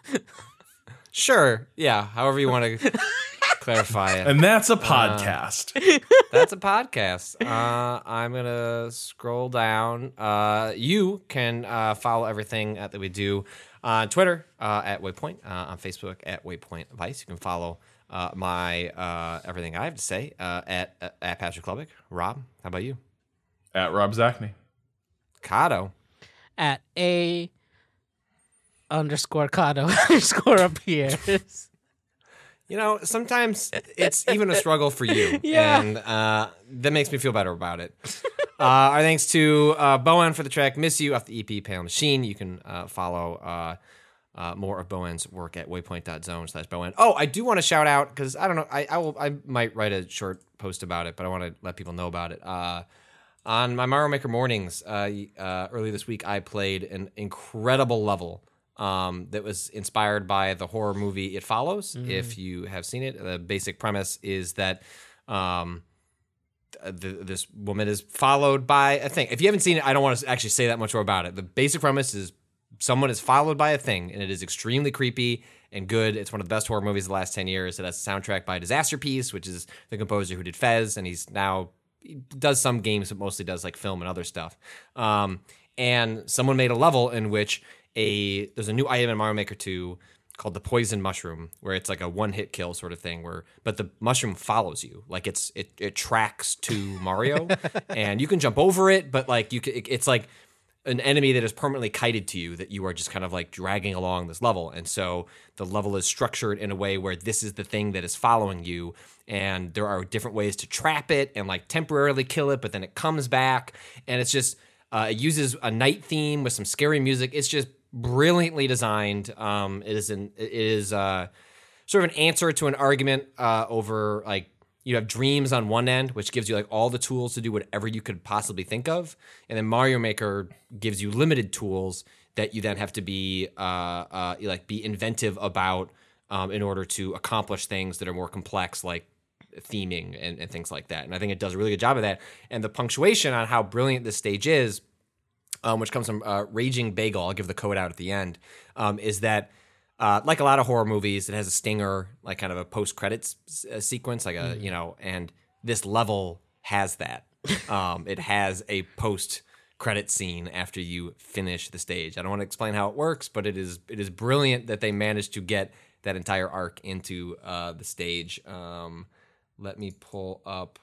Sure. Yeah. However you want to clarify it. And that's a podcast. Uh, that's a podcast. Uh, I'm gonna scroll down. Uh, you can uh, follow everything that we do on Twitter uh, at Waypoint, uh, on Facebook at Waypoint Vice. You can follow uh, my uh, everything I have to say uh, at at Patrick Klubik. Rob, how about you? At Rob Zachney. Kato. At a underscore Kato underscore appears. You know, sometimes it's even a struggle for you. Yeah. And uh, that makes me feel better about it. Uh, our thanks to uh, Bowen for the track Miss You off the E P Pale Machine. You can uh, follow uh, uh, more of Bowen's work at waypoint.zone slash Bowen. Oh, I do want to shout out, because I don't know, I, I will I might write a short post about it, but I want to let people know about it. Uh, on my Mario Maker mornings uh, uh, early this week, I played an incredible level Um, that was inspired by the horror movie It Follows. Mm. If you have seen it, the basic premise is that um, th- this woman is followed by a thing. If you haven't seen it, I don't want to actually say that much more about it. The basic premise is someone is followed by a thing, and it is extremely creepy and good. It's one of the best horror movies of the last ten years. It has a soundtrack by Disaster Piece, which is the composer who did Fez, and he's now he does some games, but mostly does like film and other stuff. Um, and someone made a level in which A, there's a new item in Mario Maker two called the Poison Mushroom, where it's like a one-hit kill sort of thing, where but the mushroom follows you, like it's it it tracks to Mario, and you can jump over it, but like you can, it, it's like an enemy that is permanently kited to you that you are just kind of like dragging along this level, and so the level is structured in a way where this is the thing that is following you, and there are different ways to trap it and like temporarily kill it, but then it comes back, and it's just uh, it uses a night theme with some scary music. It's just brilliantly designed. Um, it is an it is uh, sort of an answer to an argument uh, over like you have Dreams on one end, which gives you like all the tools to do whatever you could possibly think of, and then Mario Maker gives you limited tools that you then have to be uh, uh, like be inventive about um, in order to accomplish things that are more complex, like theming and, and things like that. And I think it does a really good job of that. And the punctuation on how brilliant this stage is, Um, which comes from uh, Raging Bagel, I'll give the code out at the end, um, is that, uh, like a lot of horror movies, it has a stinger, like kind of a post-credits uh, sequence, like a, mm. you know, and this level has that. Um, it has a post-credit scene after you finish the stage. I don't want to explain how it works, but it is it is brilliant that they managed to get that entire arc into uh, the stage. Um, let me pull up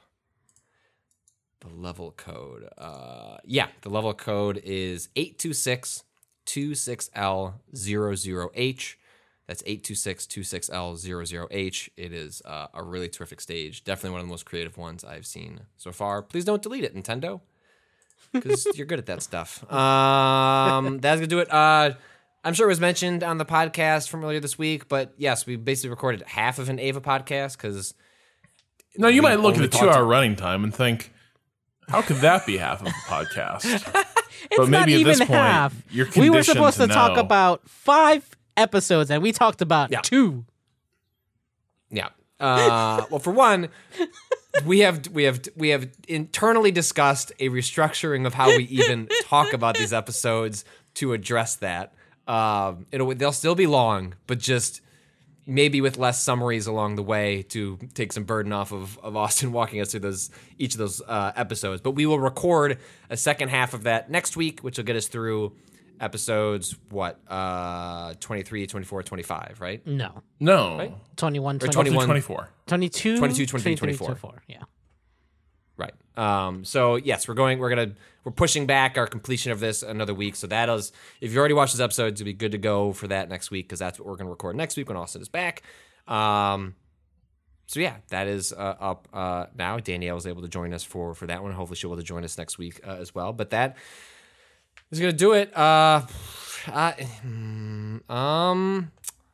the level code. Uh, yeah, the level code is eight two six two six L zero zero H. That's eight two six two six L zero zero H. It is uh, a really terrific stage. Definitely one of the most creative ones I've seen so far. Please don't delete it, Nintendo, because you're good at that stuff. Um, that's going to do it. Uh, I'm sure it was mentioned on the podcast from earlier this week, but yes, we basically recorded half of an Ava podcast because... No, you might look at the two-hour running time and think, how could that be half of a podcast? It's but maybe not even at this point, half. you're we were conditioned supposed to, to talk know. about five episodes, and we talked about Yeah. two. Yeah. Uh, well, for one, we have we have we have internally discussed a restructuring of how we even talk about these episodes to address that. Um, it'll they'll still be long, but just maybe with less summaries along the way to take some burden off of, of Austin walking us through those each of those uh, episodes. But we will record a second half of that next week, which will get us through episodes, what, uh, twenty-three, twenty-four, twenty-five, right? No. No. Right? twenty-one, Or twenty-one, twenty-four. twenty-two, twenty-two, twenty-three, twenty-four. twenty-four. Yeah. Right. Um, so yes, we're going. We're gonna. We're pushing back our completion of this another week. So that is, if you already watched those episodes, it'll be good to go for that next week because that's what we're gonna record next week when Austin is back. Um, so yeah, that is uh, up uh, now. Danielle was able to join us for for that one. Hopefully, she'll be able to join us next week uh, as well. But that is gonna do it. Uh, I, um,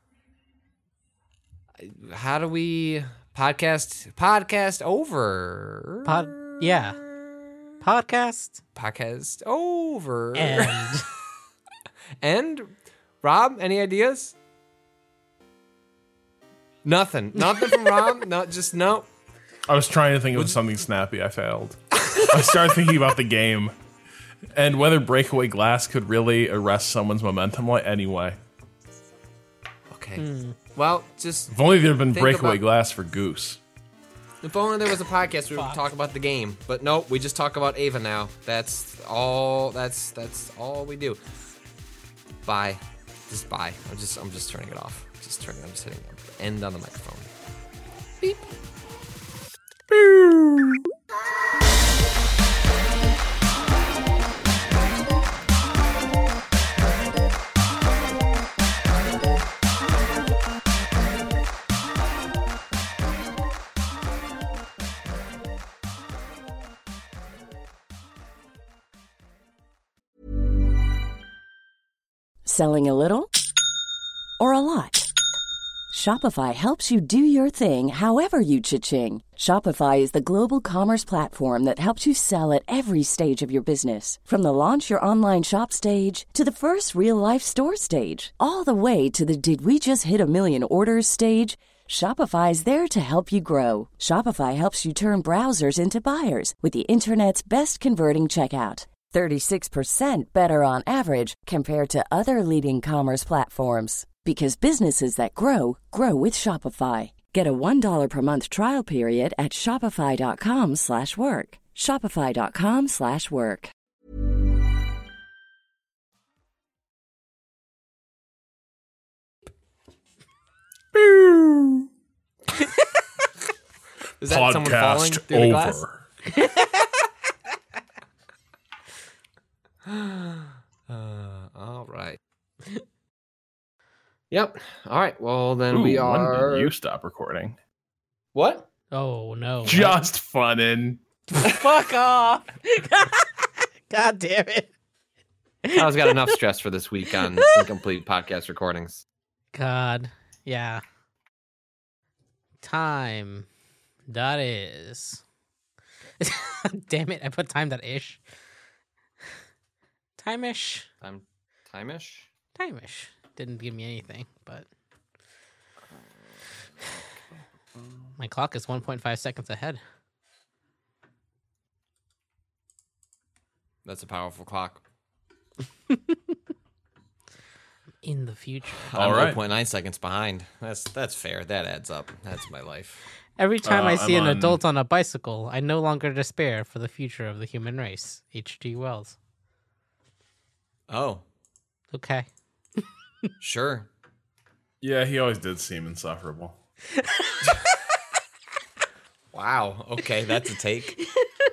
how do we? Podcast, podcast over. Pod, yeah. Podcast. Podcast over. And. And, Rob, any ideas? Nothing. Nothing from Rob? No, just no. I was trying to think of something snappy. I failed. I started thinking about the game and whether breakaway glass could really arrest someone's momentum. Like anyway. Okay. Hmm. Well, just if only there had been think breakaway about, glass for Goose. If only there was a podcast we would talk about the game. But nope, we just talk about Ava now. That's all. That's that's all we do. Bye. Just bye. I'm just I'm just turning it off. Just turning. I'm just hitting end on the microphone. Beep. Beep. Selling a little or a lot? Shopify helps you do your thing however you cha-ching. Shopify is the global commerce platform that helps you sell at every stage of your business. From the launch your online shop stage to the first real-life store stage, all the way to the did we just hit a million orders stage. Shopify is there to help you grow. Shopify helps you turn browsers into buyers with the internet's best converting checkout. thirty-six percent better on average compared to other leading commerce platforms. Because businesses that grow, grow with Shopify. Get a one dollar per month trial period at shopify.com slash work. Shopify.com slash work. Is that someone falling through the glass? uh, all right. Yep. All right. Well, then Ooh, we when are. did you stop recording? What? Oh no! Just funnin'. Fuck off! God damn it! I was got enough stress for this week on incomplete podcast recordings. God, yeah. Time. That is. Damn it! I put time that ish. Time-ish. Time. Time-ish. Time-ish. Didn't give me anything, but my clock is one point five seconds ahead. That's a powerful clock. In the future. I'm All right. zero point nine seconds behind. That's that's fair. That adds up. That's my life. Every time Uh, I see I'm an on- adult on a bicycle, I no longer despair for the future of the human race. H G Wells. Oh, Okay. sure. Yeah, he always did seem insufferable. Wow. Okay, that's a take.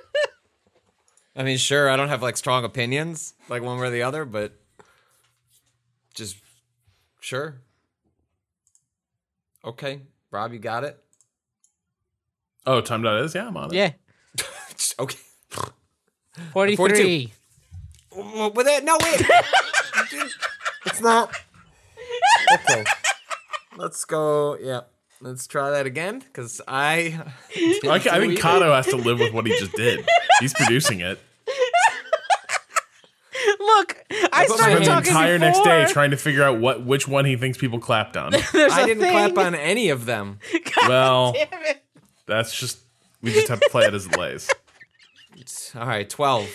I mean, sure, I don't have like strong opinions, like one way or the other, but just sure. Okay, Rob, you got it. Oh, time that is? Yeah, I'm on it. Yeah. Okay. forty-three. forty-two. With it? No, wait. It's not. Okay. Let's go. Yeah. Let's try that again, because I. I, I think Kato has to live with what he just did. He's producing it. Look, I put my started Spent the talking entire before. next day trying to figure out what which one he thinks people clapped on. There's I a didn't thing. clap on any of them. Well, Damn it. that's just we just have to play it as it lays. All right, twelve.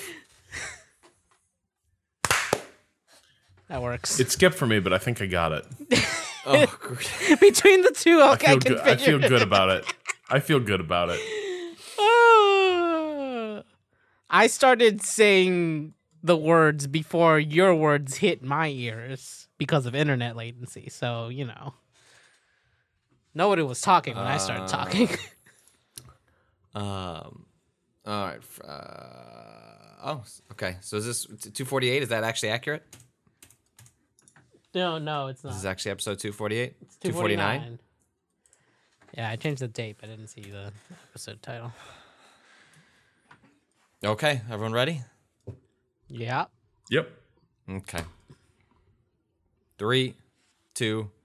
That works. It skipped for me, but I think I got it. Oh, between the two, I okay, feel I, good. I feel good about it. I feel good about it. Uh, I started saying the words before your words hit my ears because of internet latency. So, you know, nobody was talking when uh, I started talking. um, all right. Uh, oh, okay. So is this two forty-eight? Is that actually accurate? No, no, it's not. This is actually episode two forty-eight? It's two forty-nine. Yeah, I changed the date, but I didn't see the episode title. Okay, everyone ready? Yeah. Yep. Okay. Three, two,